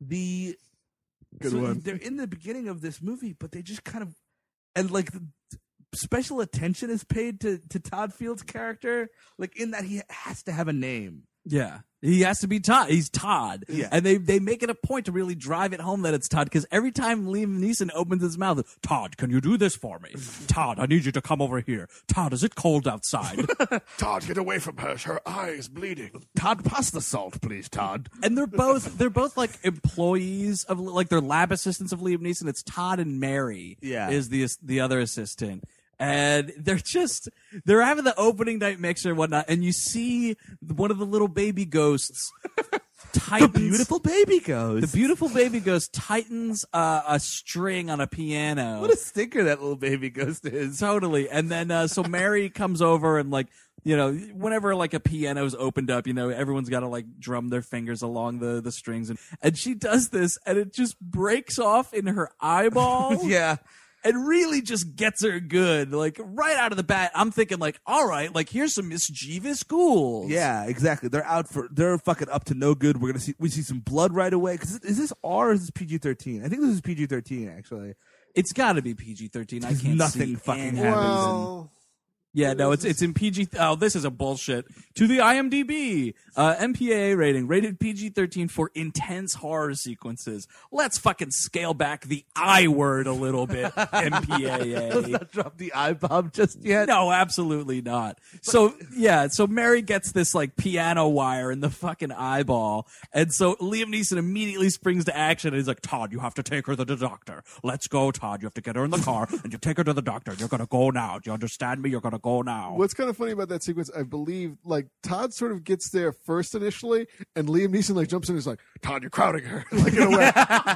Good one. They're in the beginning of this movie, but they just kind of... And, like, special attention is paid to Todd Field's character, like, in that he has to have a name. Yeah. He has to be Todd. He's Todd. Yeah. And they make it a point to really drive it home that it's Todd, because every time Liam Neeson opens his mouth, Todd, can you do this for me? Todd, I need you to come over here. Todd, is it cold outside? Todd, get away from her. Her eye is bleeding. Todd, pass the salt, please, Todd. And they're both like employees of, like, they're lab assistants of Liam Neeson. It's Todd and Mary. Yeah. Is the other assistant. And they're having the opening night mixer and whatnot, and you see one of the little baby ghosts tightens. The beautiful baby ghost tightens a string on a piano. What a stinker that little baby ghost is. Totally. And then so Mary comes over and, like, you know, whenever like a piano's opened up, you know, everyone's got to like drum their fingers along the strings, and she does this, and it just breaks off in her eyeball. Yeah. And really just gets her good. Like, right out of the bat, I'm thinking, like, all right, like, here's some mischievous ghouls. Yeah, exactly. They're fucking up to no good. We see some blood right away. Is this R or is this PG-13? I think this is PG-13, actually. It's got to be PG-13. I can't Nothing see fucking any happens. Well, Yeah, no, it's in PG. Oh, this is a bullshit. To the IMDb, MPAA rating, rated PG-13 for intense horror sequences. Let's fucking scale back the I word a little bit, MPAA. Let's not drop the I-bomb just yet. No, absolutely not. So Mary gets this like piano wire in the fucking eyeball, and so Liam Neeson immediately springs to action, and he's like, Todd, you have to take her to the doctor. Let's go, Todd. You have to get her in the car, and you take her to the doctor. You're gonna go now. Do you understand me? You're gonna go now. What's kind of funny about that sequence, I believe, like Todd sort of gets there first initially, and Liam Neeson like jumps in and is like, Todd, you're crowding her. Like in a way.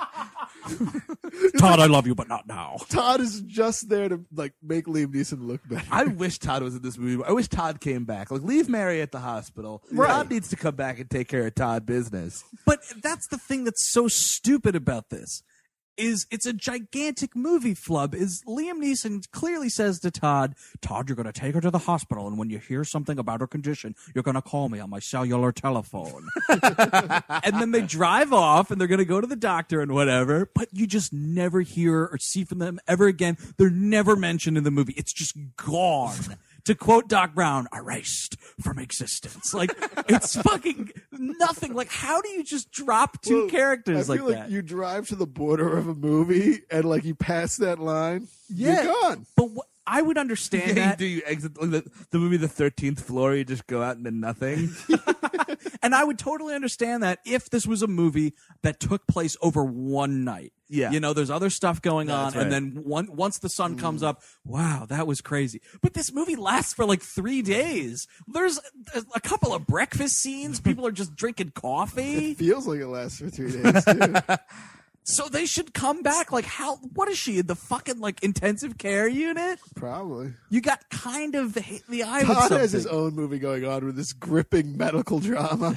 Todd, I love you, but not now. Todd is just there to like make Liam Neeson look better. I wish Todd was in this movie. I wish Todd came back. Like, leave Mary at the hospital. Right. Todd needs to come back and take care of Todd business. But that's the thing that's so stupid about this. Is it's a gigantic movie flub. Is Liam Neeson clearly says to Todd, you're going to take her to the hospital, and when you hear something about her condition, you're going to call me on my cellular telephone. And then they drive off, and they're going to go to the doctor and whatever, but you just never hear or see from them ever again. They're never mentioned in the movie. It's just gone. To quote Doc Brown, erased from existence. Like, it's fucking nothing. Like, how do you just drop two characters I feel like that? you drive to the border of a movie and like you pass that line, Yeah. you're gone. But I would understand that. Do you exit like the movie The 13th Floor? You just go out into nothing. And I would totally understand that if this was a movie that took place over one night. Yeah. You know, there's other stuff going on. That's right. And then once the sun comes up, wow, that was crazy. But this movie lasts for like 3 days. There's a couple of breakfast scenes. People are just drinking coffee. It feels like it lasts for 3 days, too. So they should come back. Like, what is she in the fucking like intensive care unit? Probably. You got kind of hit the eye with Todd something. has his own movie going on with this gripping medical drama.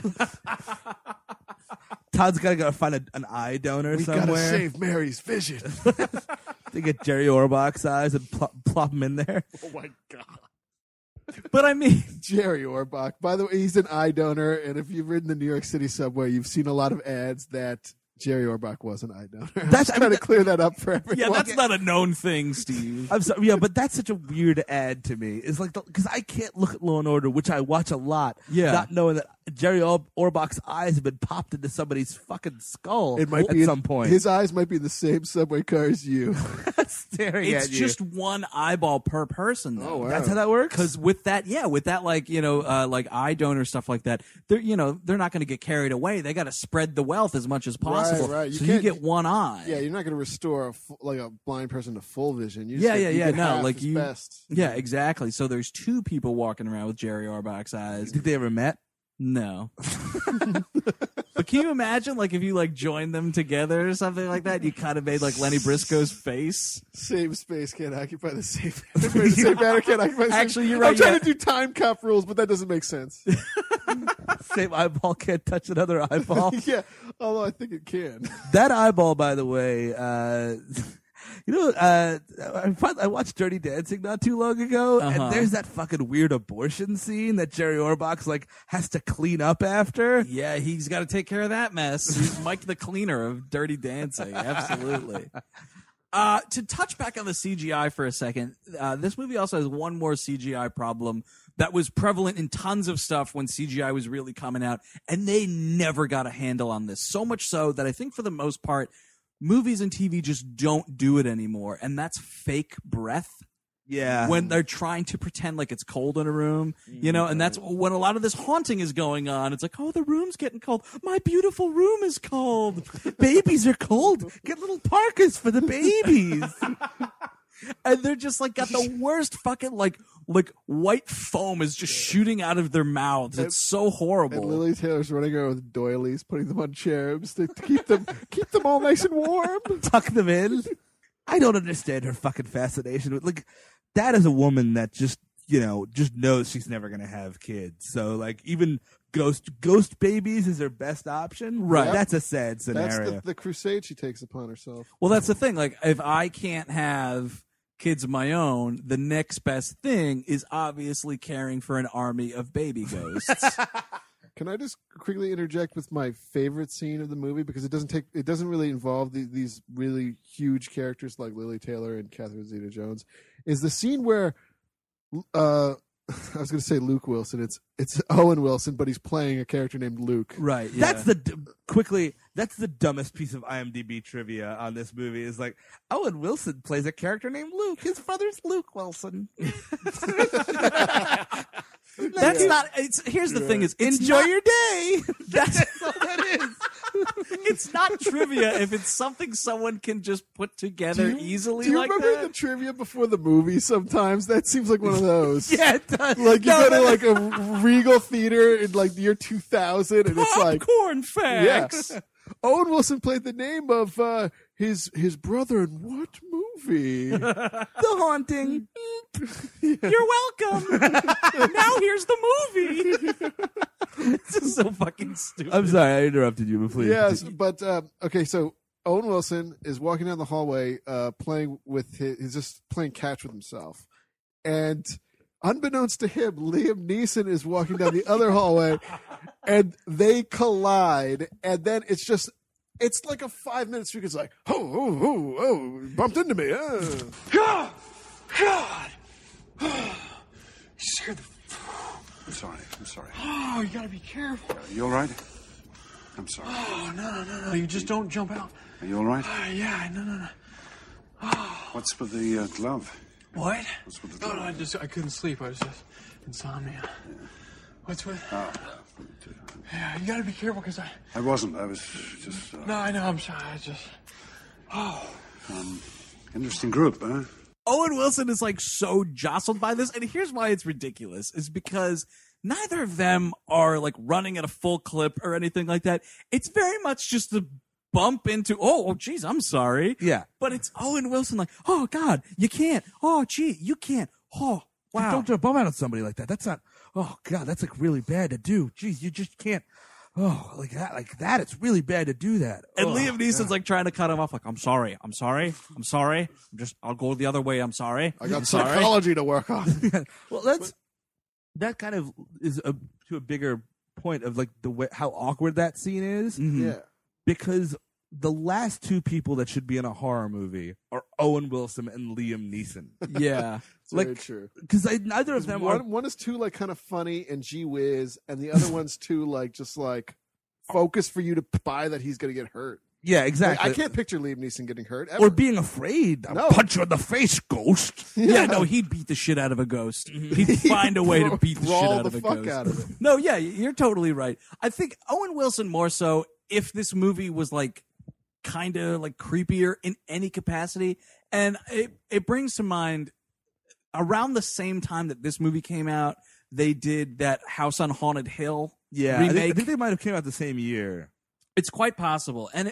Todd's got to go find an eye donor We somewhere. gotta save Mary's vision. They get Jerry Orbach's eyes and plop him in there. Oh my god. But I mean, Jerry Orbach. By the way, he's an eye donor, and if you've ridden the New York City subway, you've seen a lot of ads that Jerry Orbach was an eye donor. That's trying to clear that up for everyone. yeah, that's not a known thing, Steve. I'm sorry, yeah, but that's such a weird ad to me. It's like because I can't look at Law and Order, which I watch a lot, Yeah. not knowing that Jerry Orbach's eyes have been popped into somebody's fucking skull It might at be some point. His eyes might be in the same subway car as you. Staring It's at you. just one eyeball per person, though. Oh, wow. That's how that works. Because with that, like like eye donor stuff like that, they're not going to get carried away. They got to spread the wealth as much as possible. Right. So you get one eye. Yeah, you're not going to restore a blind person to full vision. You just Yeah, get, you get no, half like as you. best. Yeah, exactly. So there's two people walking around with Jerry Orbach's eyes. Did they ever met? No. But can you imagine, like, if you like joined them together or something like that? You kind of made like Lenny Briscoe's face. Same space can't occupy the same. The same matter can't occupy the same. Actually, you're right, I'm trying yeah. to do time cop rules, but that doesn't make sense. Same eyeball can't touch another eyeball. Yeah, although I think it can. That eyeball, by the way, I watched Dirty Dancing not too long ago, and there's that fucking weird abortion scene that Jerry Orbach's like has to clean up after. Yeah, he's got to take care of that mess. He's Mike the Cleaner of Dirty Dancing. Absolutely. To touch back on the CGI for a second, this movie also has one more CGI problem that was prevalent in tons of stuff when CGI was really coming out, and they never got a handle on this. So much so that I think for the most part, movies and TV just don't do it anymore, and that's fake breath. Yeah. When they're trying to pretend like it's cold in a room, and that's when a lot of this haunting is going on. It's like, oh, the room's getting cold. My beautiful room is cold. Babies are cold. Get little parkas for the babies. And they're just like got the worst fucking like white foam is just shooting out of their mouths. It's so horrible. And Lily Taylor's running around with doilies, putting them on cherubs to keep them all nice and warm. Tuck them in. I don't understand her fucking fascination with like that is a woman that just knows she's never gonna have kids. So like even ghost babies is her best option. Right. That's a sad scenario. That's the crusade she takes upon herself. Well, that's the thing. Like, if I can't have kids of my own, the next best thing is obviously caring for an army of baby ghosts. Can I just quickly interject with my favorite scene of the movie because it doesn't really involve these really huge characters like Lily Taylor and Catherine Zeta-Jones. Is the scene where I was going to say Luke Wilson. It's Owen Wilson, but he's playing a character named Luke. Right. Yeah. That's the dumbest piece of IMDb trivia on this movie. Is like Owen Wilson plays a character named Luke. His brother's Luke Wilson. That's not. Here's the thing: enjoy your day. That's all that is. It's not trivia if it's something someone can just put together easily. Do you like remember that? the trivia before the movie? Sometimes that seems like one of those. Yeah, it does. Like you go to like a Regal theater in like the year 2000, and it's like popcorn facts. Yeah. Owen Wilson played the name of his brother in what movie? The Haunting. You're welcome. Now here's the movie. This is so fucking stupid. I'm sorry, I interrupted you, but please. Yes, but okay, so Owen Wilson is walking down the hallway, playing with he's just playing catch with himself, and unbeknownst to him, Liam Neeson is walking down the other hallway, and they collide, and then it's like a 5-minute streak. It's like, oh, bumped into me. God! You scared the... I'm sorry. Oh, you gotta be careful. You all right? I'm sorry. Oh, no. You just don't jump out. Are you all right? Yeah, no. Oh. What's with the glove? What? What's with the glove? No, I couldn't sleep. I was just insomnia. Yeah. What's with... Oh. Yeah, you gotta be careful, because I wasn't. I was just... No, I know. I'm sorry. I just... Oh. Interesting group, huh? Owen Wilson is like so jostled by this, and here's why it's ridiculous: is because neither of them are like running at a full clip or anything like that. It's very much just a bump into, oh, geez, I'm sorry. Yeah. But it's Owen Wilson like, oh, God, you can't. Oh, gee, you can't. Oh, wow. Don't jump out on somebody like that. That's not, oh, God, that's like really bad to do. Geez, you just can't. Oh, like that. It's really bad to do that. And oh, Liam Neeson's God. like trying to cut him off. Like, I'm sorry. I'll go the other way. I'm sorry. I got psychology to work on. Well, that kind of is to a bigger point of like the way how awkward that scene is. Mm-hmm. Yeah. Because the last two people that should be in a horror movie are Owen Wilson and Liam Neeson. Yeah. It's very true. Because neither of them one is too like kind of funny and gee whiz, and the other one's too like just like focused for you to buy that he's going to get hurt. Yeah, exactly. Like, I can't picture Liam Neeson getting hurt ever. Or being afraid. I'll punch you in the face, ghost. Yeah, no, he'd beat the shit out of a ghost. He'd find a way to beat the shit out of a ghost. Out of it. No, yeah, you're totally right. I think Owen Wilson more so if this movie was like kind of like creepier in any capacity. And it brings to mind around the same time that this movie came out, they did that House on Haunted Hill remake. I think they might have came out the same year. It's quite possible. And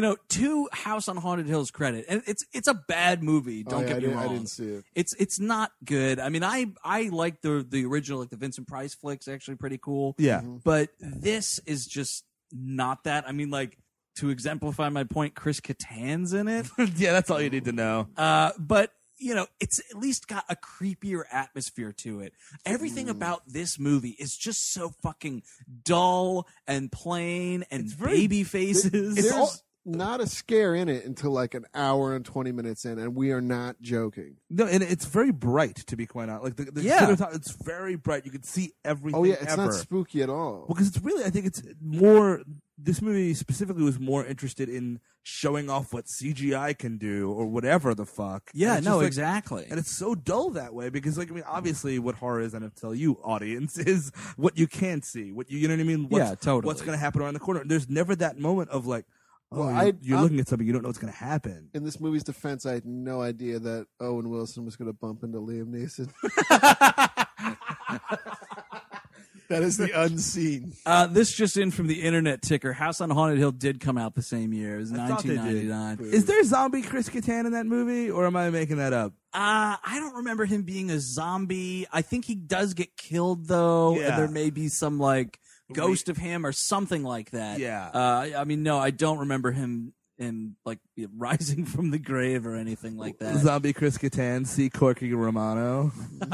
to House on Haunted Hill's credit, and it's a bad movie. Don't get me wrong. I didn't see it. It's not good. I mean, I like the original, like the Vincent Price flicks, actually pretty cool. Yeah, but this is just not that. I mean, like to exemplify my point, Chris Kattan's in it. Yeah, that's all you need to know. But it's at least got a creepier atmosphere to it. Everything about this movie is just so fucking dull and plain and baby faces. There's not a scare in it until like an hour and 20 minutes in, and we are not joking. No, and it's very bright, to be quite honest. Like the cinematography, it's very bright. You can see everything. Oh yeah, it's ever. not spooky at all. Well, because it's really, I think it's more. This movie specifically was more interested in showing off what CGI can do or whatever the fuck. Yeah, no, like, exactly. And it's so dull that way because, like, I mean, obviously, what horror is, and I tell you, audience, is what you can't see. What you know what I mean? Yeah, totally. What's going to happen around the corner? There's never that moment of like, you're looking at something, you don't know what's going to happen. In this movie's defense, I had no idea that Owen Wilson was going to bump into Liam Neeson. That is the unseen. This just in from the internet ticker. House on Haunted Hill did come out the same year. It was 1999. Is there zombie Chris Kattan in that movie, or am I making that up? I don't remember him being a zombie. I think he does get killed, though. Yeah. And there may be some, like, ghost of him or something like that. Yeah. I mean, no, I don't remember him in, like, rising from the grave or anything like that. Zombie Chris Kattan, see Corky Romano.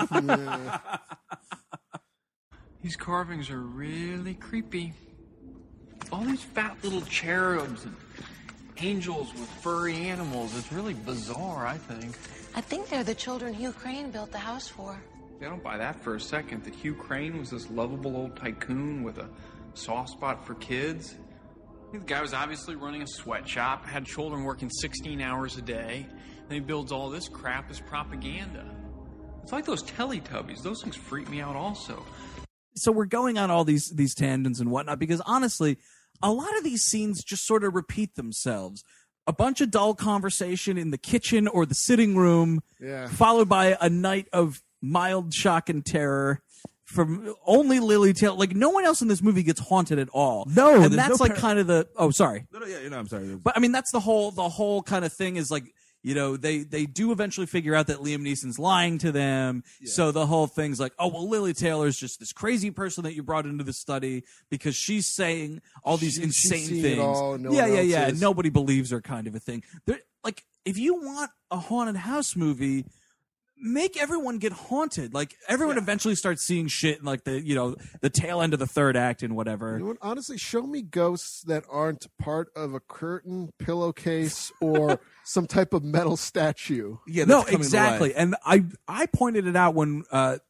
These carvings are really creepy. All these fat little cherubs and angels with furry animals. It's really bizarre, I think. I think they're the children Hugh Crane built the house for. They don't buy that for a second, that Hugh Crane was this lovable old tycoon with a soft spot for kids. The guy was obviously running a sweatshop, had children working 16 hours a day, and he builds all this crap as propaganda. It's like those Teletubbies. Those things freak me out also. So we're going on all these tangents and whatnot because honestly, a lot of these scenes just sort of repeat themselves. A bunch of dull conversation in the kitchen or the sitting room, followed by a night of mild shock and terror from only Lily Taylor. Like, no one else in this movie gets haunted at all. No, and that's like kind of the. Oh, sorry. No, I'm sorry. But I mean, that's the whole kind of thing is like, you know, they do eventually figure out that Liam Neeson's lying to them. Yeah. So the whole thing's like, oh, well, Lily Taylor's just this crazy person that you brought into the study because she's saying all these insane things. Yeah. Nobody believes her, kind of a thing. Like, if you want a haunted house movie, make everyone get haunted. Like, everyone eventually starts seeing shit in like the tail end of the third act and whatever. You know what? Honestly, show me ghosts that aren't part of a curtain, pillowcase, or some type of metal statue. Yeah, no, exactly. And I pointed it out when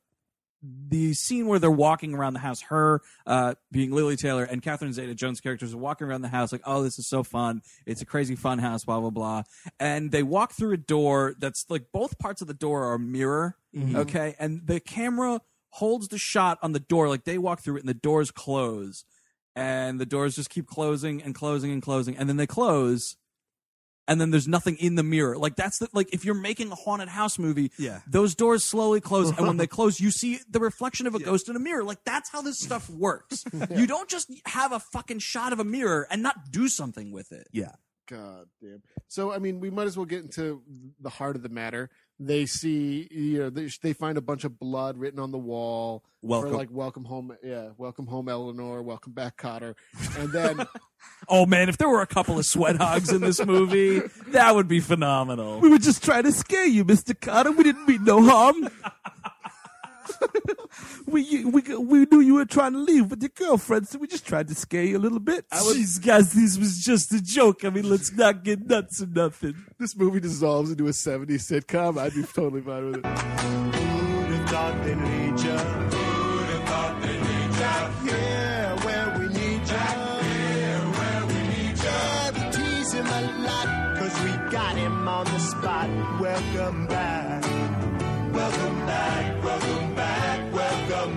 the scene where they're walking around the house, her being Lily Taylor and Catherine Zeta-Jones' characters are walking around the house like, oh, this is so fun. It's a crazy fun house, blah, blah, blah. And they walk through a door that's like both parts of the door are a mirror, okay? And the camera holds the shot on the door like they walk through it and the doors close. And the doors just keep closing and closing and closing. And then they close. And then there's nothing in the mirror. Like, that's like if you're making a haunted house movie, those doors slowly close, and when they close, you see the reflection of a ghost in a mirror. Like, that's how this stuff works. You don't just have a fucking shot of a mirror and not do something with it. Yeah. God damn. So, I mean, we might as well get into the heart of the matter. They see, they find a bunch of blood written on the wall. For like, welcome home. Yeah. Welcome home, Eleanor. Welcome back, Cotter. And then. Oh, man, if there were a couple of sweat hogs in this movie, that would be phenomenal. We were just trying to scare you, Mr. Cotter. We didn't mean no harm. we knew you were trying to leave with your girlfriend, so we just tried to scare you a little bit. Jeez, guys, this was just a joke. I mean, let's not get nuts or nothing. This movie dissolves into a 70s sitcom. I'd be totally fine with it. Who'd have thought they'd lead ya? Who'd have thought they'd lead ya? Yeah, where we need ya. Yeah, where we need ya. Yeah, we tease him a lot, 'cause we got him on the spot. Welcome back. Welcome back. Welcome back. Welcome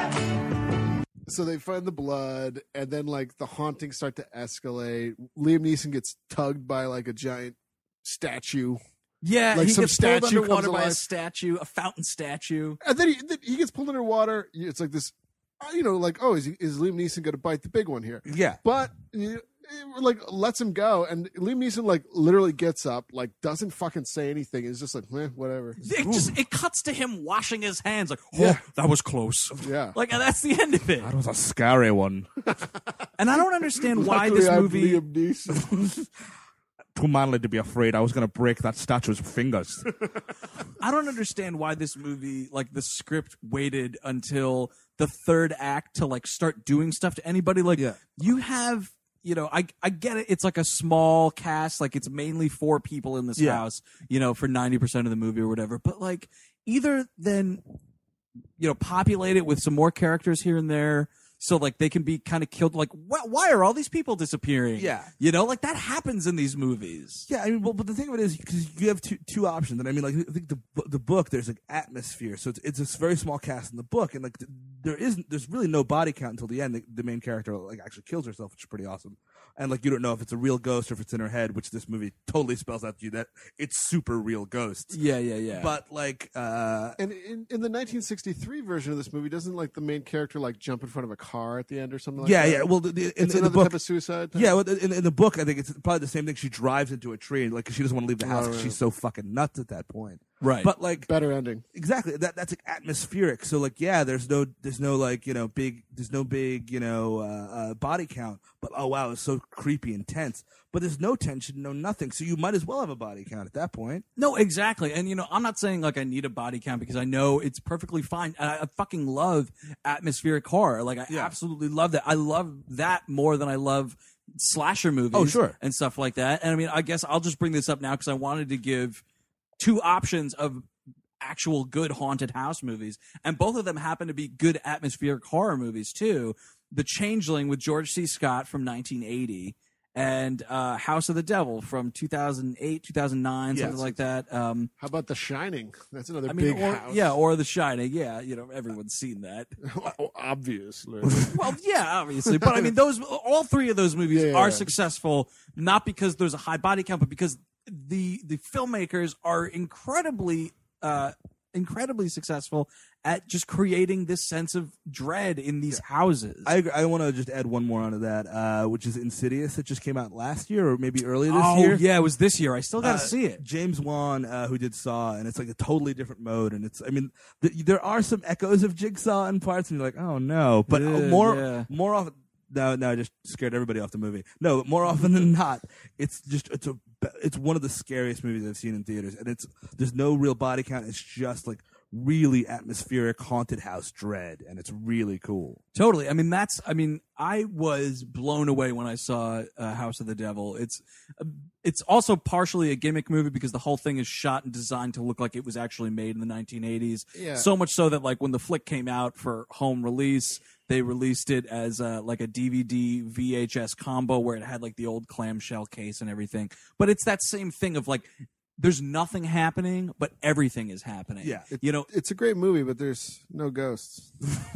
back. So they find the blood, and then like the hauntings start to escalate. Liam Neeson gets tugged by like a giant statue. Yeah, like he some gets pulled statue underwater comes by a alive. statue, a fountain statue. And then he gets pulled underwater. It's like this, like, oh, is Liam Neeson going to bite the big one here? Yeah. But, like, lets him go. And Liam Neeson, like, literally gets up, like, doesn't fucking say anything. It's just like, whatever. It cuts to him washing his hands like, oh, that was close. Yeah. Like, and that's the end of it. That was a scary one. And I don't understand why Luckily, this I'm movie... Liam Neeson. Too manly to be afraid. I was going to break that statue's fingers. I don't understand why this movie, like, the script waited until the third act to, like, start doing stuff to anybody. Like, you have... I get it. It's like a small cast. Like, it's mainly 4 people in this house, for 90% of the movie or whatever. But, like, either then, populate it with some more characters here and there so, like, they can be kind of killed. Like, why are all these people disappearing? Yeah. Like, that happens in these movies. Yeah, I mean, but the thing of it is, because you have two options. And I mean, like, I think the book, there's, like, atmosphere. So it's a very small cast in the book. And, like, there's really no body count until the end. The main character, like, actually kills herself, which is pretty awesome. And, like, you don't know if it's a real ghost or if it's in her head, which this movie totally spells out to you that it's super real ghosts. Yeah. But, like... And in the 1963 version of this movie, doesn't, like, the main character, like, jump in front of a car at the end or something like that? Yeah. Well, it's in another the book, type of suicide thing? Yeah, well, in the book, I think it's probably the same thing. She drives into a tree, like, 'cause she doesn't want to leave the house because she's so fucking nuts at that point. Right. But, like... Better ending. Exactly. That's like atmospheric. So, like, yeah, there's no like, big body count. But, oh, wow, it's so creepy and tense. But there's no tension, no nothing. So you might as well have a body count at that point. No, exactly. And, I'm not saying, like, I need a body count because I know it's perfectly fine. And I fucking love atmospheric horror. Like, I absolutely love that. I love that more than I love slasher movies. Oh, sure. And stuff like that. And, I mean, I guess I'll just bring this up now because I wanted to give 2 options of actual good haunted house movies, and both of them happen to be good atmospheric horror movies too. The Changeling with George C. Scott from 1980. And House of the Devil from 2008, 2009, something like that. How about The Shining? That's another house. Yeah, or The Shining. Yeah, everyone's seen that. Obviously. Well, yeah, obviously. But I mean, all three of those movies are successful, not because there's a high body count, but because the filmmakers are incredibly successful at just creating this sense of dread in these houses. I want to just add one more onto that, which is Insidious, that just came out last year or maybe earlier this year. Oh, yeah, it was this year. I still got to see it. James Wan, who did Saw, and it's like a totally different mode. And there are some echoes of Jigsaw in parts, and you're like, oh no. But more often, no, I just scared everybody off the movie. No, more often than not, it's one of the scariest movies I've seen in theaters, and there's no real body count. It's just like really atmospheric haunted house dread, and it's really cool. Totally. I mean, I was blown away when I saw House of the Devil. It's also partially a gimmick movie because the whole thing is shot and designed to look like it was actually made in the 1980s. Yeah. So much so that like when the flick came out for home release, they released it as like a DVD VHS combo where it had like the old clamshell case and everything. But it's that same thing of like, there's nothing happening, but everything is happening. Yeah. It's a great movie, but there's no ghosts.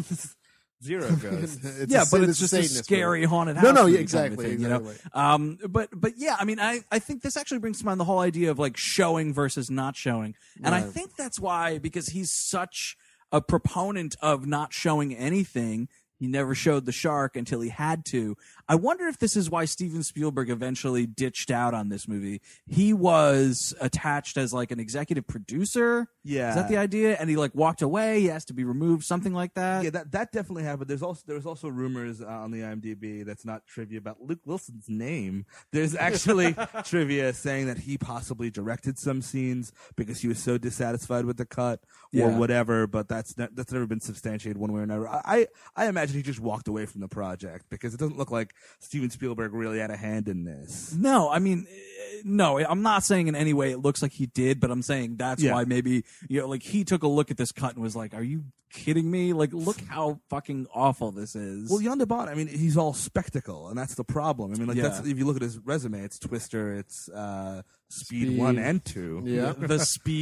Zero ghosts. But it's just a scary haunted house. No, movie exactly. Kind of thing, exactly. But yeah, I mean, I think this actually brings to mind the whole idea of like showing versus not showing. And I think that's why, because he's such a proponent of not showing anything, he never showed the shark until he had to. I wonder if this is why Steven Spielberg eventually ditched out on this movie. He was attached as like an executive producer. Yeah. Is that the idea? And he like walked away. He has to be removed, something like that. Yeah, that definitely happened. There was also rumors on the IMDb that's not trivia about Luke Wilson's name. There's actually trivia saying that he possibly directed some scenes because he was so dissatisfied with the cut or whatever, but that's never been substantiated one way or another. I imagine he just walked away from the project because it doesn't look like Steven Spielberg really had a hand in this. No, I mean, no, I'm not saying in any way it looks like he did, but I'm saying that's why maybe, like he took a look at this cut and was like, are you kidding me? Like, look how fucking awful this is. Well, Jan de Bont, I mean, he's all spectacle, and that's the problem. I mean, like, that's, if you look at his resume, it's Twister, it's Speed 1 and 2. Yeah. The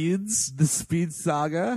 Speed Saga.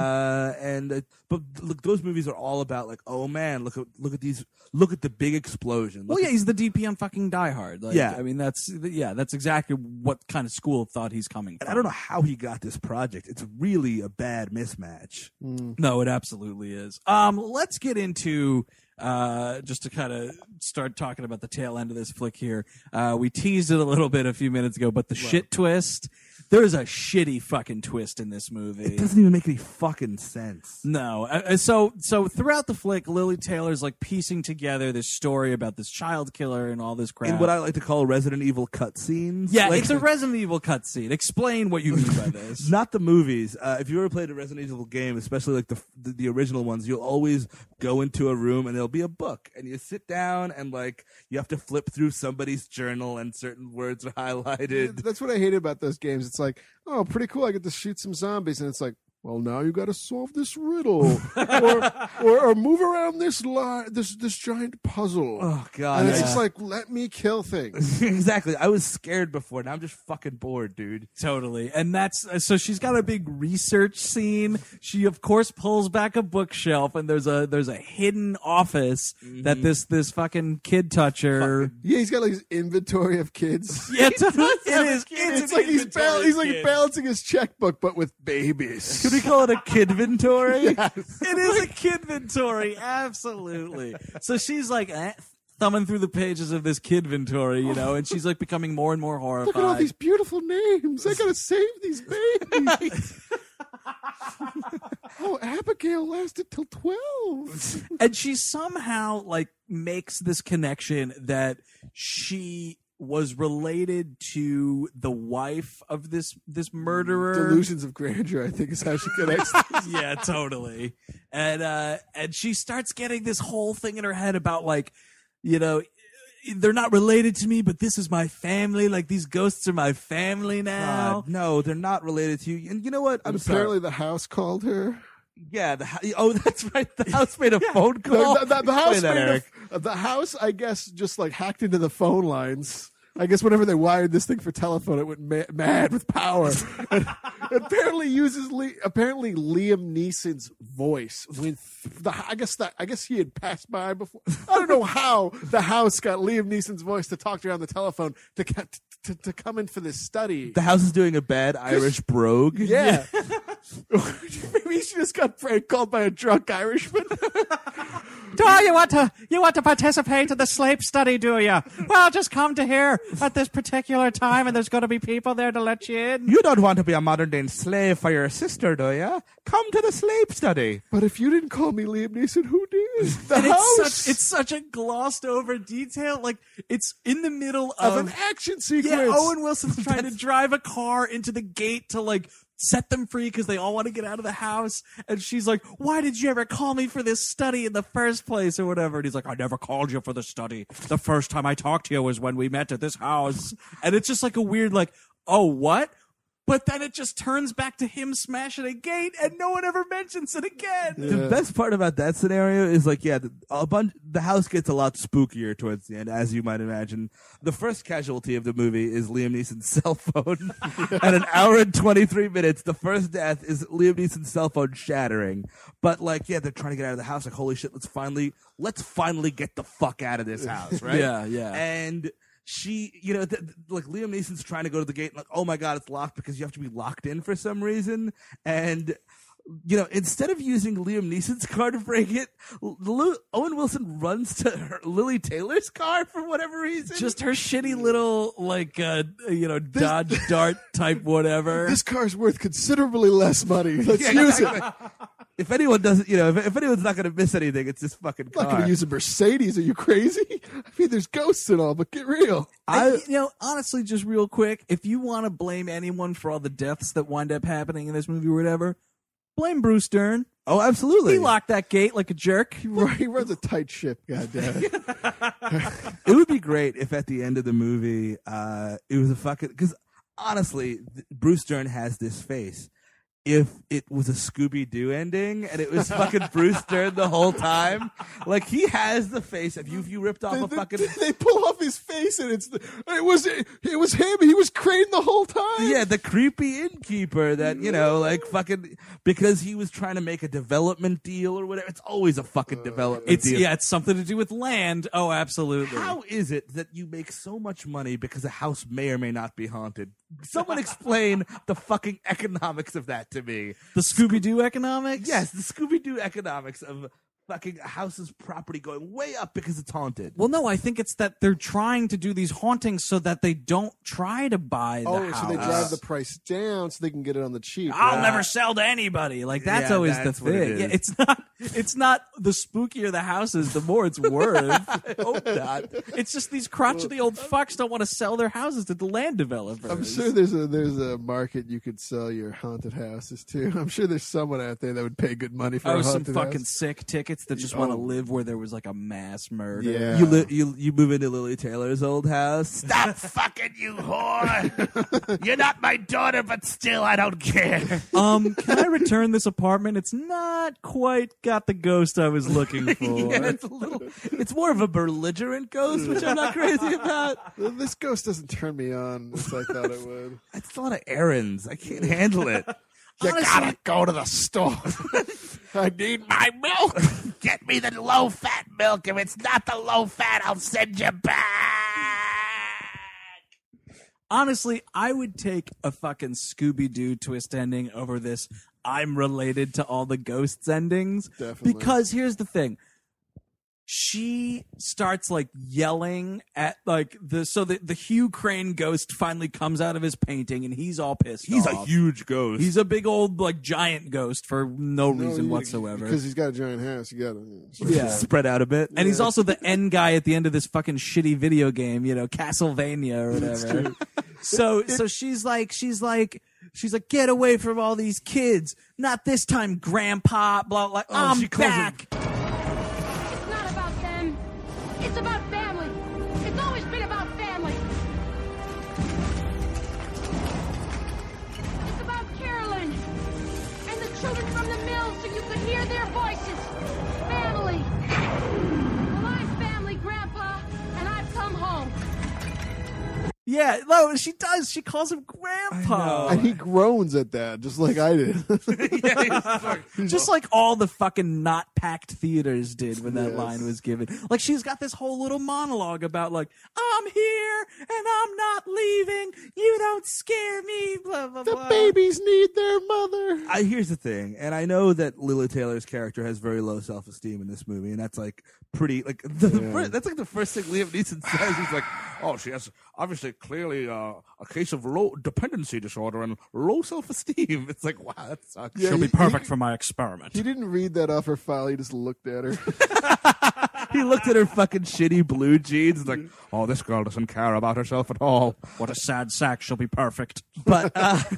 But look, those movies are all about like, oh man, look at the big explosion. He's the DP on fucking Die Hard. Like, yeah. I mean, that's exactly what kind of school of thought he's coming from. And I don't know how he got this project. It's really a bad mismatch. No, it absolutely is. Let's get into just to kind of start talking about the tail end of this flick here. We teased it a little bit a few minutes ago, but the shit twist. There's a shitty fucking twist in this movie. It doesn't even make any fucking sense. No. So throughout the flick, Lily Taylor's like piecing together this story about this child killer and all this crap. In what I like to call Resident Evil cutscenes. Yeah, it's a Resident Evil cutscene. Explain what you mean by this. Not the movies. If you ever played a Resident Evil game, especially like the original ones, you'll always go into a room and there'll be a book, and you sit down and like you have to flip through somebody's journal and certain words are highlighted. That's what I hated about those games. It's like, oh, pretty cool. I get to shoot some zombies, and it's like, well, now you got to solve this riddle, or move around this line, this giant puzzle. Oh God! And it's just like, let me kill things. Exactly. I was scared before. Now I'm just fucking bored, dude. Totally. And that's so she's got a big research scene. She of course pulls back a bookshelf, and there's a hidden office that this fucking kid toucher. Yeah, he's got like his inventory of kids. Yeah, it is. It's like he's balancing his checkbook, but with babies. We call it a kidventory. Yes. It is a kidventory, absolutely. So she's like thumbing through the pages of this kidventory, and she's like becoming more and more horrified. Look at all these beautiful names. I gotta save these babies. Oh, Abigail lasted till 12. And she somehow like makes this connection that she was related to the wife of this murderer. Delusions of grandeur, I think, is how she connects. Yeah, totally. And she starts getting this whole thing in her head about like, they're not related to me, but this is my family. Like, these ghosts are my family now. God, no, they're not related to you. And you know what? I'm apparently sorry. the house called her. Yeah, that's right. The house made a phone call. The house Play that, Eric. the house, I guess, just like hacked into the phone lines. I guess whenever they wired this thing for telephone, it went mad with power. And apparently uses apparently Liam Neeson's voice with I guess he had passed by before. I don't know how the house got Liam Neeson's voice to talk to her on the telephone to come in for this study. The house is doing a bad Irish brogue. Yeah. Maybe she just got prank called by a drunk Irishman. You want to participate in the sleep study, do you? Well, just come to here at this particular time, and there's going to be people there to let you in. You don't want to be a modern-day slave for your sister, do you? Come to the sleep study. But if you didn't call me Liam Neeson, who did? The And house. it's such a glossed over detail. Like, it's in the middle of an action sequence. Yeah, Owen Wilson's trying to drive a car into the gate to, like, set them free because they all want to get out of the house. And she's like, why did you ever call me for this study in the first place or whatever? And he's like, I never called you for the study. The first time I talked to you was when we met at this house. And it's just like a weird, like, oh, what? But then it just turns back to him smashing a gate, and no one ever mentions it again. The best part about that scenario is, like, yeah, the house gets a lot spookier towards the end, as you might imagine. The first casualty of the movie is Liam Neeson's cell phone. At an hour and 23 minutes, the first death is Liam Neeson's cell phone shattering. But, like, yeah, they're trying to get out of the house. Like, holy shit, let's finally get the fuck out of this house, right? Yeah. And she, like Liam Neeson's trying to go to the gate, and like, oh my God, it's locked because you have to be locked in for some reason. And, instead of using Liam Neeson's car to break it, Owen Wilson runs to Lily Taylor's car for whatever reason. Just her shitty little, like, Dodge Dart type whatever. This car's worth considerably less money. Let's use it. If anyone doesn't, if anyone's not going to miss anything, it's this fucking car. I'm not going to use a Mercedes. Are you crazy? I mean, there's ghosts and all, but get real. Honestly, just real quick, if you want to blame anyone for all the deaths that wind up happening in this movie or whatever, blame Bruce Dern. Oh, absolutely. He locked that gate like a jerk. He runs a tight ship, goddamn. It would be great if at the end of the movie, it was a fucking, because honestly, Bruce Dern has this face. If it was a Scooby-Doo ending and it was fucking Bruce Dern the whole time, like, he has the face of you ripped off a fucking. They pull off his face and it was him. He was Crane the whole time. Yeah, the creepy innkeeper that like fucking, because he was trying to make a development deal or whatever. It's always a fucking development deal. Yeah, it's something to do with land. Oh, absolutely. How is it that you make so much money because a house may or may not be haunted? Someone explain the fucking economics of that to me. The Scooby-Doo economics? Yes, the Scooby-Doo economics of fucking a house's property going way up because it's haunted. Well, no, I think it's that they're trying to do these hauntings so that they don't try to buy the house. So they drive the price down so they can get it on the cheap. I'll never sell to anybody. Like, that's always the thing. Yeah, it's not the spookier the house is, the more it's worth. I hope not. It's just these crotchety old fucks don't want to sell their houses to the land developers. I'm sure there's a market you could sell your haunted houses to. I'm sure there's someone out there that would pay good money for a haunted some fucking house. sick tickets that just want to live where there was like a mass murder. Yeah. You move into Lily Taylor's old house. Stop fucking, you whore! You're not my daughter, but still, I don't care. Can I return this apartment? It's not quite got the ghost I was looking for. Yeah, it's more of a belligerent ghost, which I'm not crazy about. This ghost doesn't turn me on as I thought it would. It's a lot of errands. I can't handle it. You gotta go to the store. I need my milk. Get me the low-fat milk. If it's not the low-fat, I'll send you back. Honestly, I would take a fucking Scooby-Doo twist ending over this I'm related to all the ghosts endings. Definitely. Because here's the thing. She starts like yelling at like the Hugh Crane ghost finally comes out of his painting and he's all pissed He's off. a huge ghost. He's a big old like giant ghost for no reason whatsoever. Because he's got a giant house. You gotta spread out a bit. And he's also the end guy at the end of this fucking shitty video game, Castlevania or whatever. So she's like, get away from all these kids. Not this time, Grandpa. Blah blah. I'm back. It's not about them. It's about family. It's Yeah, no, she does. She calls him Grandpa. And he groans at that, just like I did. Just like all the fucking not packed theaters did when that line was given. Like, she's got this whole little monologue about, like, I'm here and I'm not leaving. You don't scare me, blah, blah, blah. The babies need their mother. Here's the thing, and I know that Lily Taylor's character has very low self-esteem in this movie, and that's like pretty, like, that's like the first thing Liam Neeson says. He's like, oh, she has obviously clearly a case of low dependency disorder and low self-esteem. It's like, wow, that sucks. She'll be perfect for my experiment. He didn't read that off her file. He just looked at her. He looked at her fucking shitty blue jeans and like, oh, this girl doesn't care about herself at all. What a sad sack. She'll be perfect. But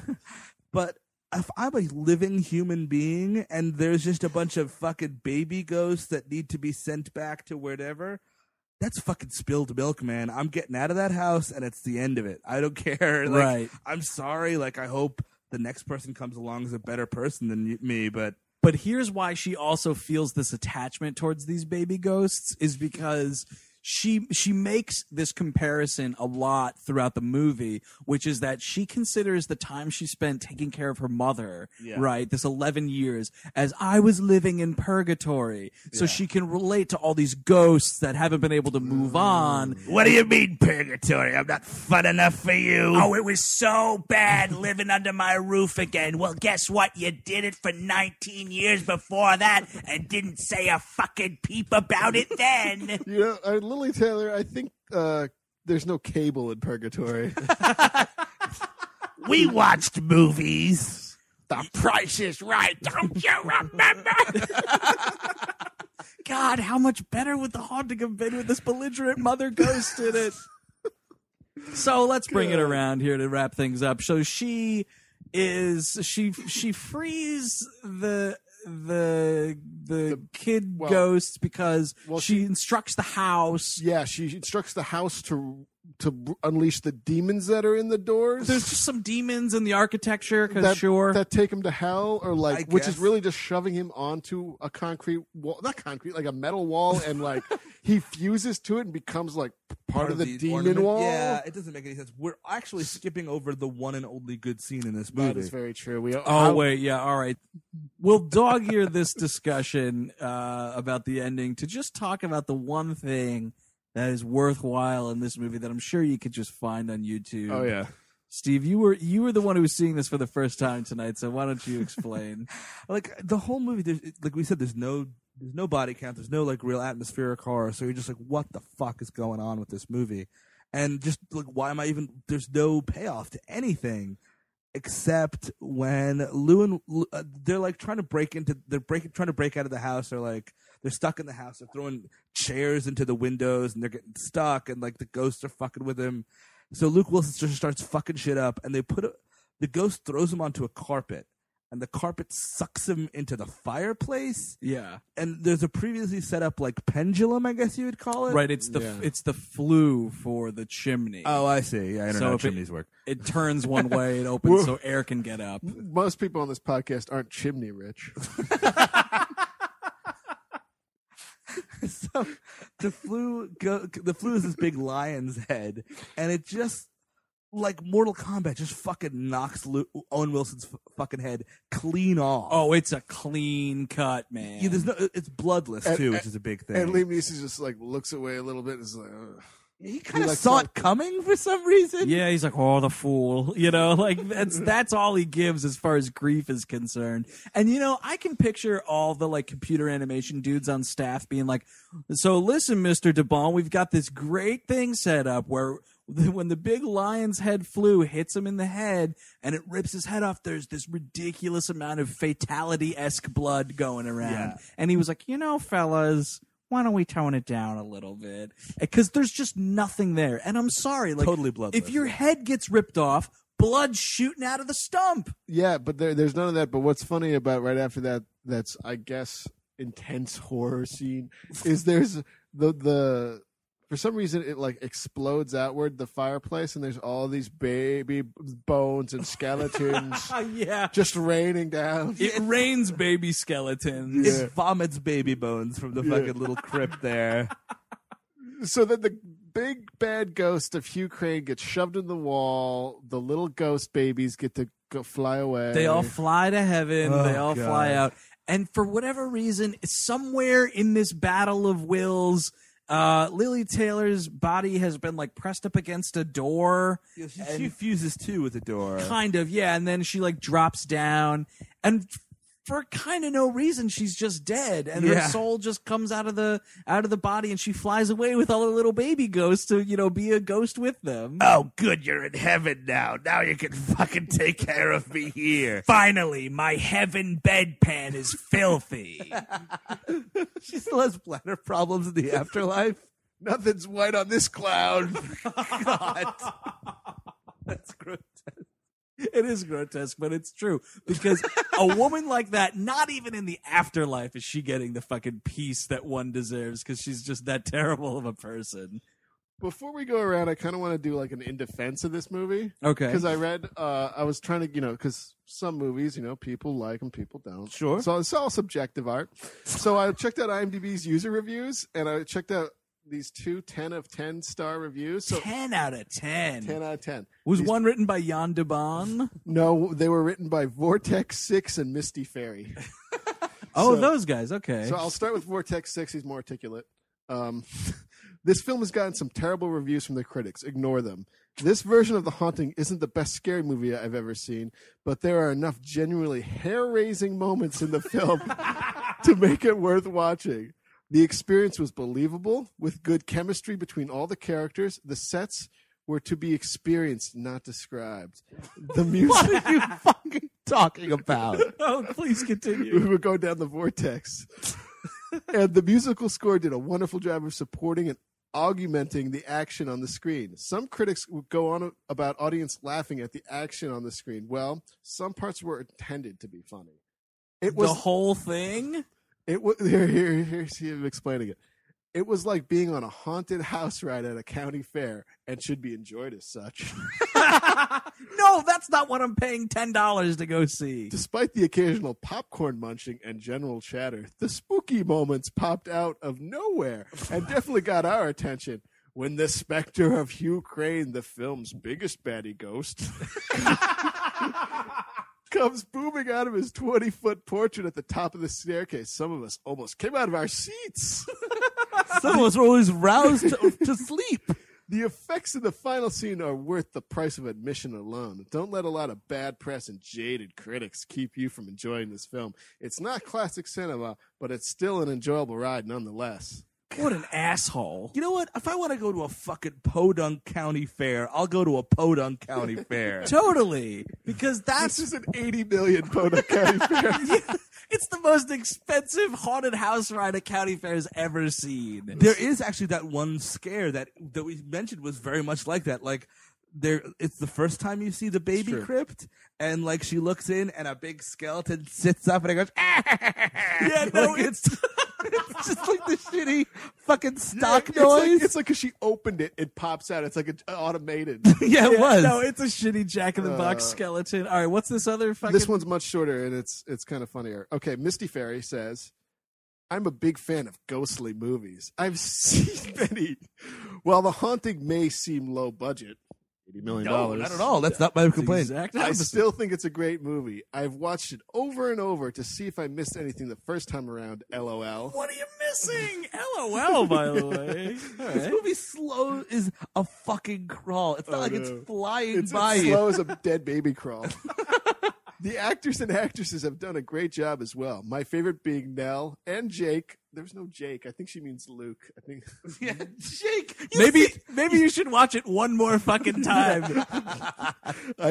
if I'm a living human being and there's just a bunch of fucking baby ghosts that need to be sent back to wherever, that's fucking spilled milk, man. I'm getting out of that house and it's the end of it. I don't care. Like, right. I'm sorry. Like, I hope the next person comes along as a better person than me, but here's why she also feels this attachment towards these baby ghosts is because she makes this comparison a lot throughout the movie, which is that she considers the time she spent taking care of her mother, right, this 11 years, as I was living in purgatory. So she can relate to all these ghosts that haven't been able to move on. What do you mean, purgatory? I'm not fun enough for you. Oh, it was so bad living under my roof again. Well, guess what? You did it for 19 years before that and didn't say a fucking peep about it then. You know, Lily Taylor, I think there's no cable in purgatory. We watched movies. The Price is Right. Don't you remember? God, how much better would the haunting have been with this belligerent mother ghost in it? So let's bring it around here to wrap things up. So she frees the kid ghosts because she instructs the house. Yeah, she instructs the house to unleash the demons that are in the doors. There's just some demons in the architecture, that take him to hell, or like, which is really just shoving him onto a concrete wall, not concrete, like a metal wall, and like he fuses to it and becomes like part of the demon ornament wall. Yeah, it doesn't make any sense. We're actually skipping over the one and only good scene in this movie. That is very true. Wait, yeah, all right. We'll dog-ear this discussion about the ending to just talk about the one thing that is worthwhile in this movie that I'm sure you could just find on YouTube. Oh yeah, Steve, you were the one who was seeing this for the first time tonight, so why don't you explain? Like the whole movie, like we said, there's no body count, there's no like real atmospheric horror, so you're just like, what the fuck is going on with this movie? And just like, why am I even? There's no payoff to anything. Except when they're like trying to break out of the house. They're stuck in the house. They're throwing chairs into the windows and they're getting stuck. And like the ghosts are fucking with him. So Luke Wilson just starts fucking shit up. And the ghost throws him onto a carpet. And the carpet sucks him into the fireplace. Yeah. And there's a previously set up like pendulum, I guess you would call it. Right. It's the flue for the chimney. Oh, I see. Yeah, I don't know how chimneys work. It turns one way, it opens so air can get up. Most people on this podcast aren't chimney rich. So the flue is this big lion's head, and it just, like Mortal Kombat, just fucking knocks Owen Wilson's fucking head clean off. Oh, it's a clean cut, man. Yeah, it's bloodless too, which is a big thing. And Liam Neeson just like looks away a little bit and is like, ugh. He kind of saw it coming for some reason. Yeah, he's like, oh, the fool. You know, like that's all he gives as far as grief is concerned. And, you know, I can picture all the like computer animation dudes on staff being like, so listen, Mr. DeBon, we've got this great thing set up where when the big lion's head flue hits him in the head and it rips his head off, there's this ridiculous amount of fatality-esque blood going around. Yeah. And he was like, you know, fellas, why don't we tone it down a little bit? Because there's just nothing there. And I'm sorry. Like, totally bloodless. If your head gets ripped off, blood's shooting out of the stump. Yeah, but there's none of that. But what's funny about right after that, that's, I guess, intense horror scene, is there's the for some reason it like explodes outward, the fireplace, and there's all these baby bones and skeletons yeah, just raining down. It rains baby skeletons. It vomits baby bones from the fucking little crypt there. So then big bad ghost of Hugh Crane gets shoved in the wall. The little ghost babies get to go fly away. They all fly to heaven. Oh, they all God. fly out. And for whatever reason, somewhere in this battle of wills, Lily Taylor's body has been like pressed up against a door. Yeah, she fuses too with the door. Kind of, yeah. And then she like drops down, and for kind of no reason, she's just dead, and her soul just comes out of the body, and she flies away with all her little baby ghosts to be a ghost with them. Oh, good, you're in heaven now. Now you can fucking take care of me here. Finally, my heaven bedpan is filthy. She still has bladder problems in the afterlife. Nothing's white on this cloud. God. That's grotesque. It is grotesque, but it's true. Because a woman like that, not even in the afterlife is she getting the fucking peace that one deserves, because she's just that terrible of a person. Before we go around, I kind of want to do like an in defense of this movie. Okay. Because I read, I was trying to, because some movies, people like them, people don't. Sure. So it's all subjective art. So I checked out IMDb's user reviews, and I checked out these 2 10 of 10 star reviews. So 10 out of 10. 10 out of 10. Was one written by Jan de Baan? No, they were written by Vortex 6 and Misty Fairy. Oh, those guys. Okay. So I'll start with Vortex 6. He's more articulate. This film has gotten some terrible reviews from the critics. Ignore them. This version of The Haunting isn't the best scary movie I've ever seen, but there are enough genuinely hair-raising moments in the film to make it worth watching. The experience was believable, with good chemistry between all the characters. The sets were to be experienced, not described. The music. What are you fucking talking about? Oh, please continue. We were going down the vortex. And the musical score did a wonderful job of supporting and augmenting the action on the screen. Some critics would go on about audience laughing at the action on the screen. Well, some parts were intended to be funny. It was the whole thing? It was here's him explaining it. It was like being on a haunted house ride at a county fair and should be enjoyed as such. No, that's not what I'm paying $10 to go see. Despite the occasional popcorn munching and general chatter, the spooky moments popped out of nowhere and definitely got our attention. When the specter of Hugh Crane, the film's biggest baddie ghost, comes booming out of his 20-foot portrait at the top of the staircase, some of us almost came out of our seats. Some of us were always roused to sleep. The effects in the final scene are worth the price of admission alone. Don't let a lot of bad press and jaded critics keep you from enjoying this film. It's not classic cinema, but it's still an enjoyable ride nonetheless. What an asshole. You know what? If I want to go to a fucking Podunk County Fair, I'll go to a Podunk County Fair. Totally. Because that's This is an $80 million Podunk County Fair. It's the most expensive haunted house ride a county fair has ever seen. There is actually that one scare that we mentioned was very much like that. Like, it's the first time you see the baby crypt, and like she looks in, and a big skeleton sits up, and it goes. Yeah, no, like, it's just like the shitty fucking stock noise. It's like because she opened it, it pops out. It's like an automated. Yeah, it was. No, it's a shitty Jack in the Box skeleton. All right, what's this other fucking? This one's much shorter, and it's kind of funnier. Okay, Misty Fairy says, I'm a big fan of ghostly movies. I've seen many. While The Haunting may seem low budget, $80 million. No, not at all. That's not my complaint. I still think it's a great movie. I've watched it over and over to see if I missed anything the first time around. LOL. What are you missing? LOL, by the way. This movie slow is a fucking crawl. It's not like it's flying It's by as you. slow as a dead baby crawl. The actors and actresses have done a great job as well. My favorite being Nell and Jake. There's no Jake. I think she means Luke. I think. Yeah, Jake. Maybe you should watch it one more fucking time. I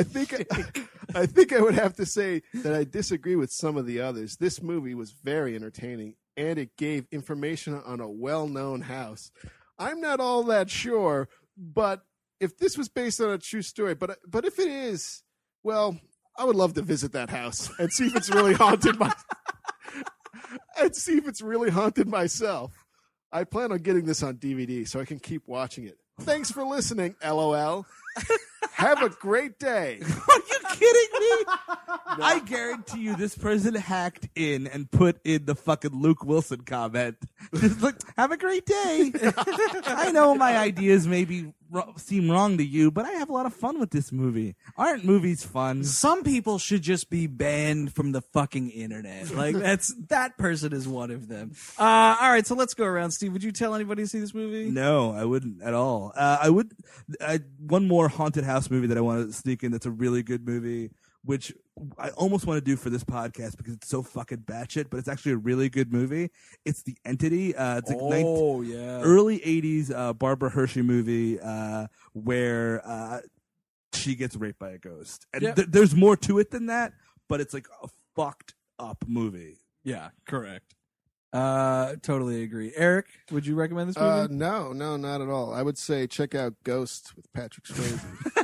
think I would have to say that I disagree with some of the others. This movie was very entertaining, and it gave information on a well-known house. I'm not all that sure, but if this was based on a true story, but if it is, well, I would love to visit that house and see if it's really haunted. And see if it's really haunted myself. I plan on getting this on DVD so I can keep watching it. Thanks for listening, LOL. Have a great day. Are you kidding me? I guarantee you this person hacked in and put in the fucking Luke Wilson comment. Just like, have a great day. I know my ideas maybe seem wrong to you, but I have a lot of fun with this movie. Aren't movies fun? Some people should just be banned from the fucking internet. Like that person is one of them. All right, so let's go around. Steve, would you tell anybody to see this movie? No, I wouldn't at all. I would. One more haunted house movie that I want to sneak in. That's a really good movie, which I almost want to do for this podcast because it's so fucking batshit, but it's actually a really good movie. It's The Entity. It's like early 80s Barbara Hershey movie where she gets raped by a ghost. And there's more to it than that, but it's like a fucked up movie. Yeah, correct. Totally agree. Eric, would you recommend this movie? No, not at all. I would say check out Ghost with Patrick Swayze.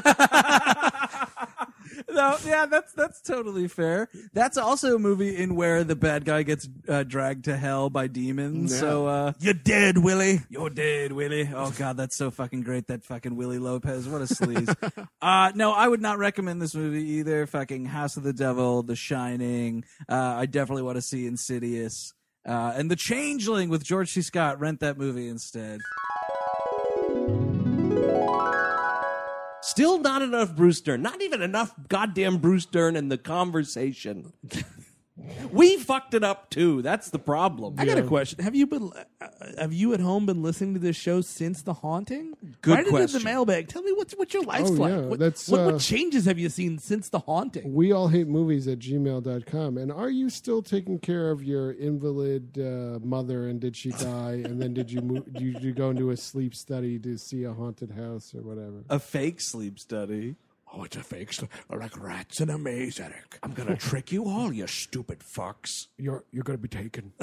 No, yeah, that's totally fair. That's also a movie in where the bad guy gets dragged to hell by demons. Yeah. So you're dead, Willie. You're dead, Willie. Oh god, that's so fucking great. That fucking Willie Lopez. What a sleaze. No, I would not recommend this movie either. Fucking House of the Devil, The Shining. I definitely want to see Insidious. And The Changeling with George C. Scott. Rent that movie instead. Still not enough Bruce Dern. Not even enough goddamn Bruce Dern in the conversation. We fucked it up too. That's the problem. I got a question. Have you at home been listening to this show since The Haunting? Good Right question. into the mailbag. Tell me what your life's Oh, like. yeah. What changes have you seen since The Haunting? weallhatemovies@gmail.com. And are you still taking care of your invalid mother? And did she die? And then did you go into a sleep study to see a haunted house or whatever? A fake sleep study. Oh, it's a fake story. Like rats in a maze, Eric. I'm gonna trick you all, you stupid fucks. You're gonna be taken.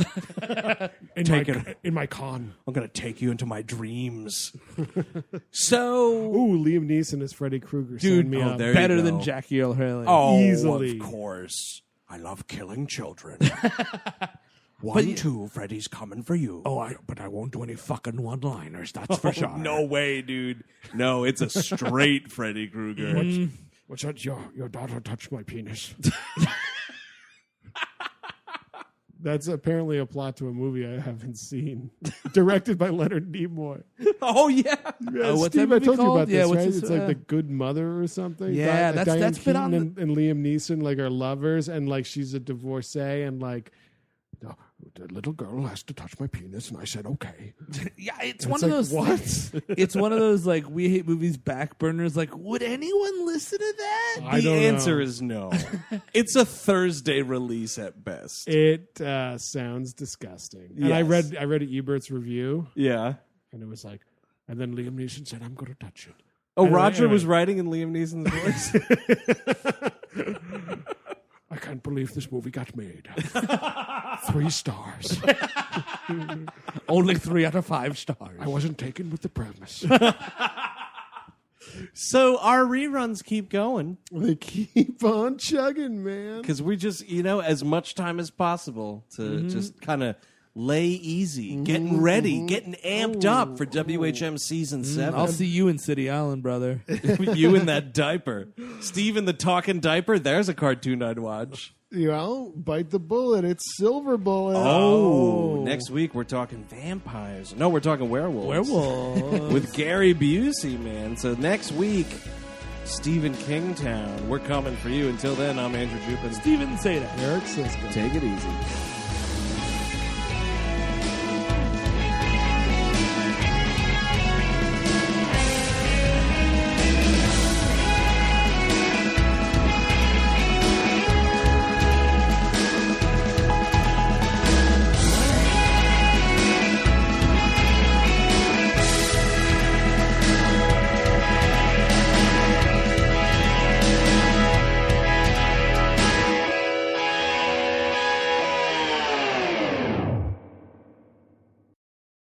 in my con. I'm gonna take you into my dreams. So, Ooh, Liam Neeson as Freddy Krueger. Dude, Sign me up. there Better you than go. Jackie Earle Haley. oh, Easily. of course. I love killing children. 1, 2, Freddy's coming for you. Oh, but I won't do any fucking one-liners, that's for sure. No way, dude. No, it's a straight Freddy Krueger. What's that? Your daughter touched my penis. That's apparently a plot to a movie I haven't seen. Directed by Leonard Nimoy. Oh yeah. Yeah, what's Steve, that I movie told you called? about Yeah, this, what's right? this, It's like The Good Mother or something. Yeah, that's Diane been on Keaton and Liam Neeson like are lovers, and like she's a divorcee, and like The little girl has to touch my penis, and I said, okay. Yeah, it's It's one of like, those. what? It's one of those like We Hate Movies back burners. Like, would anyone listen to that? I The don't answer know. is no. It's a Thursday release at best. It sounds disgusting. And I Yes. read Ebert's review, Yeah. And it was like, and then Liam Neeson said, I'm going to touch it. Oh, Anyway, Roger anyway. was writing in Liam Neeson's voice. I can't believe this movie got made. 3 stars. Only 3 out of 5 stars. I wasn't taken with the premise. So our reruns keep going they keep on chugging, man. because we just, as much time as possible to just kind of lay easy, getting ready, getting amped up for WHM season 7. I'll see you in City Island, brother. You in that diaper. Steve in the talking diaper. There's a cartoon I'd watch. Bite the bullet. It's Silver Bullet. Oh, next week we're talking vampires. No, we're talking werewolves. Werewolves. With Gary Busey, man. So next week, Stephen Kingtown. We're coming for you. Until then, I'm Andrew Jupin. Steven Seda. Eric Siska. Take it easy.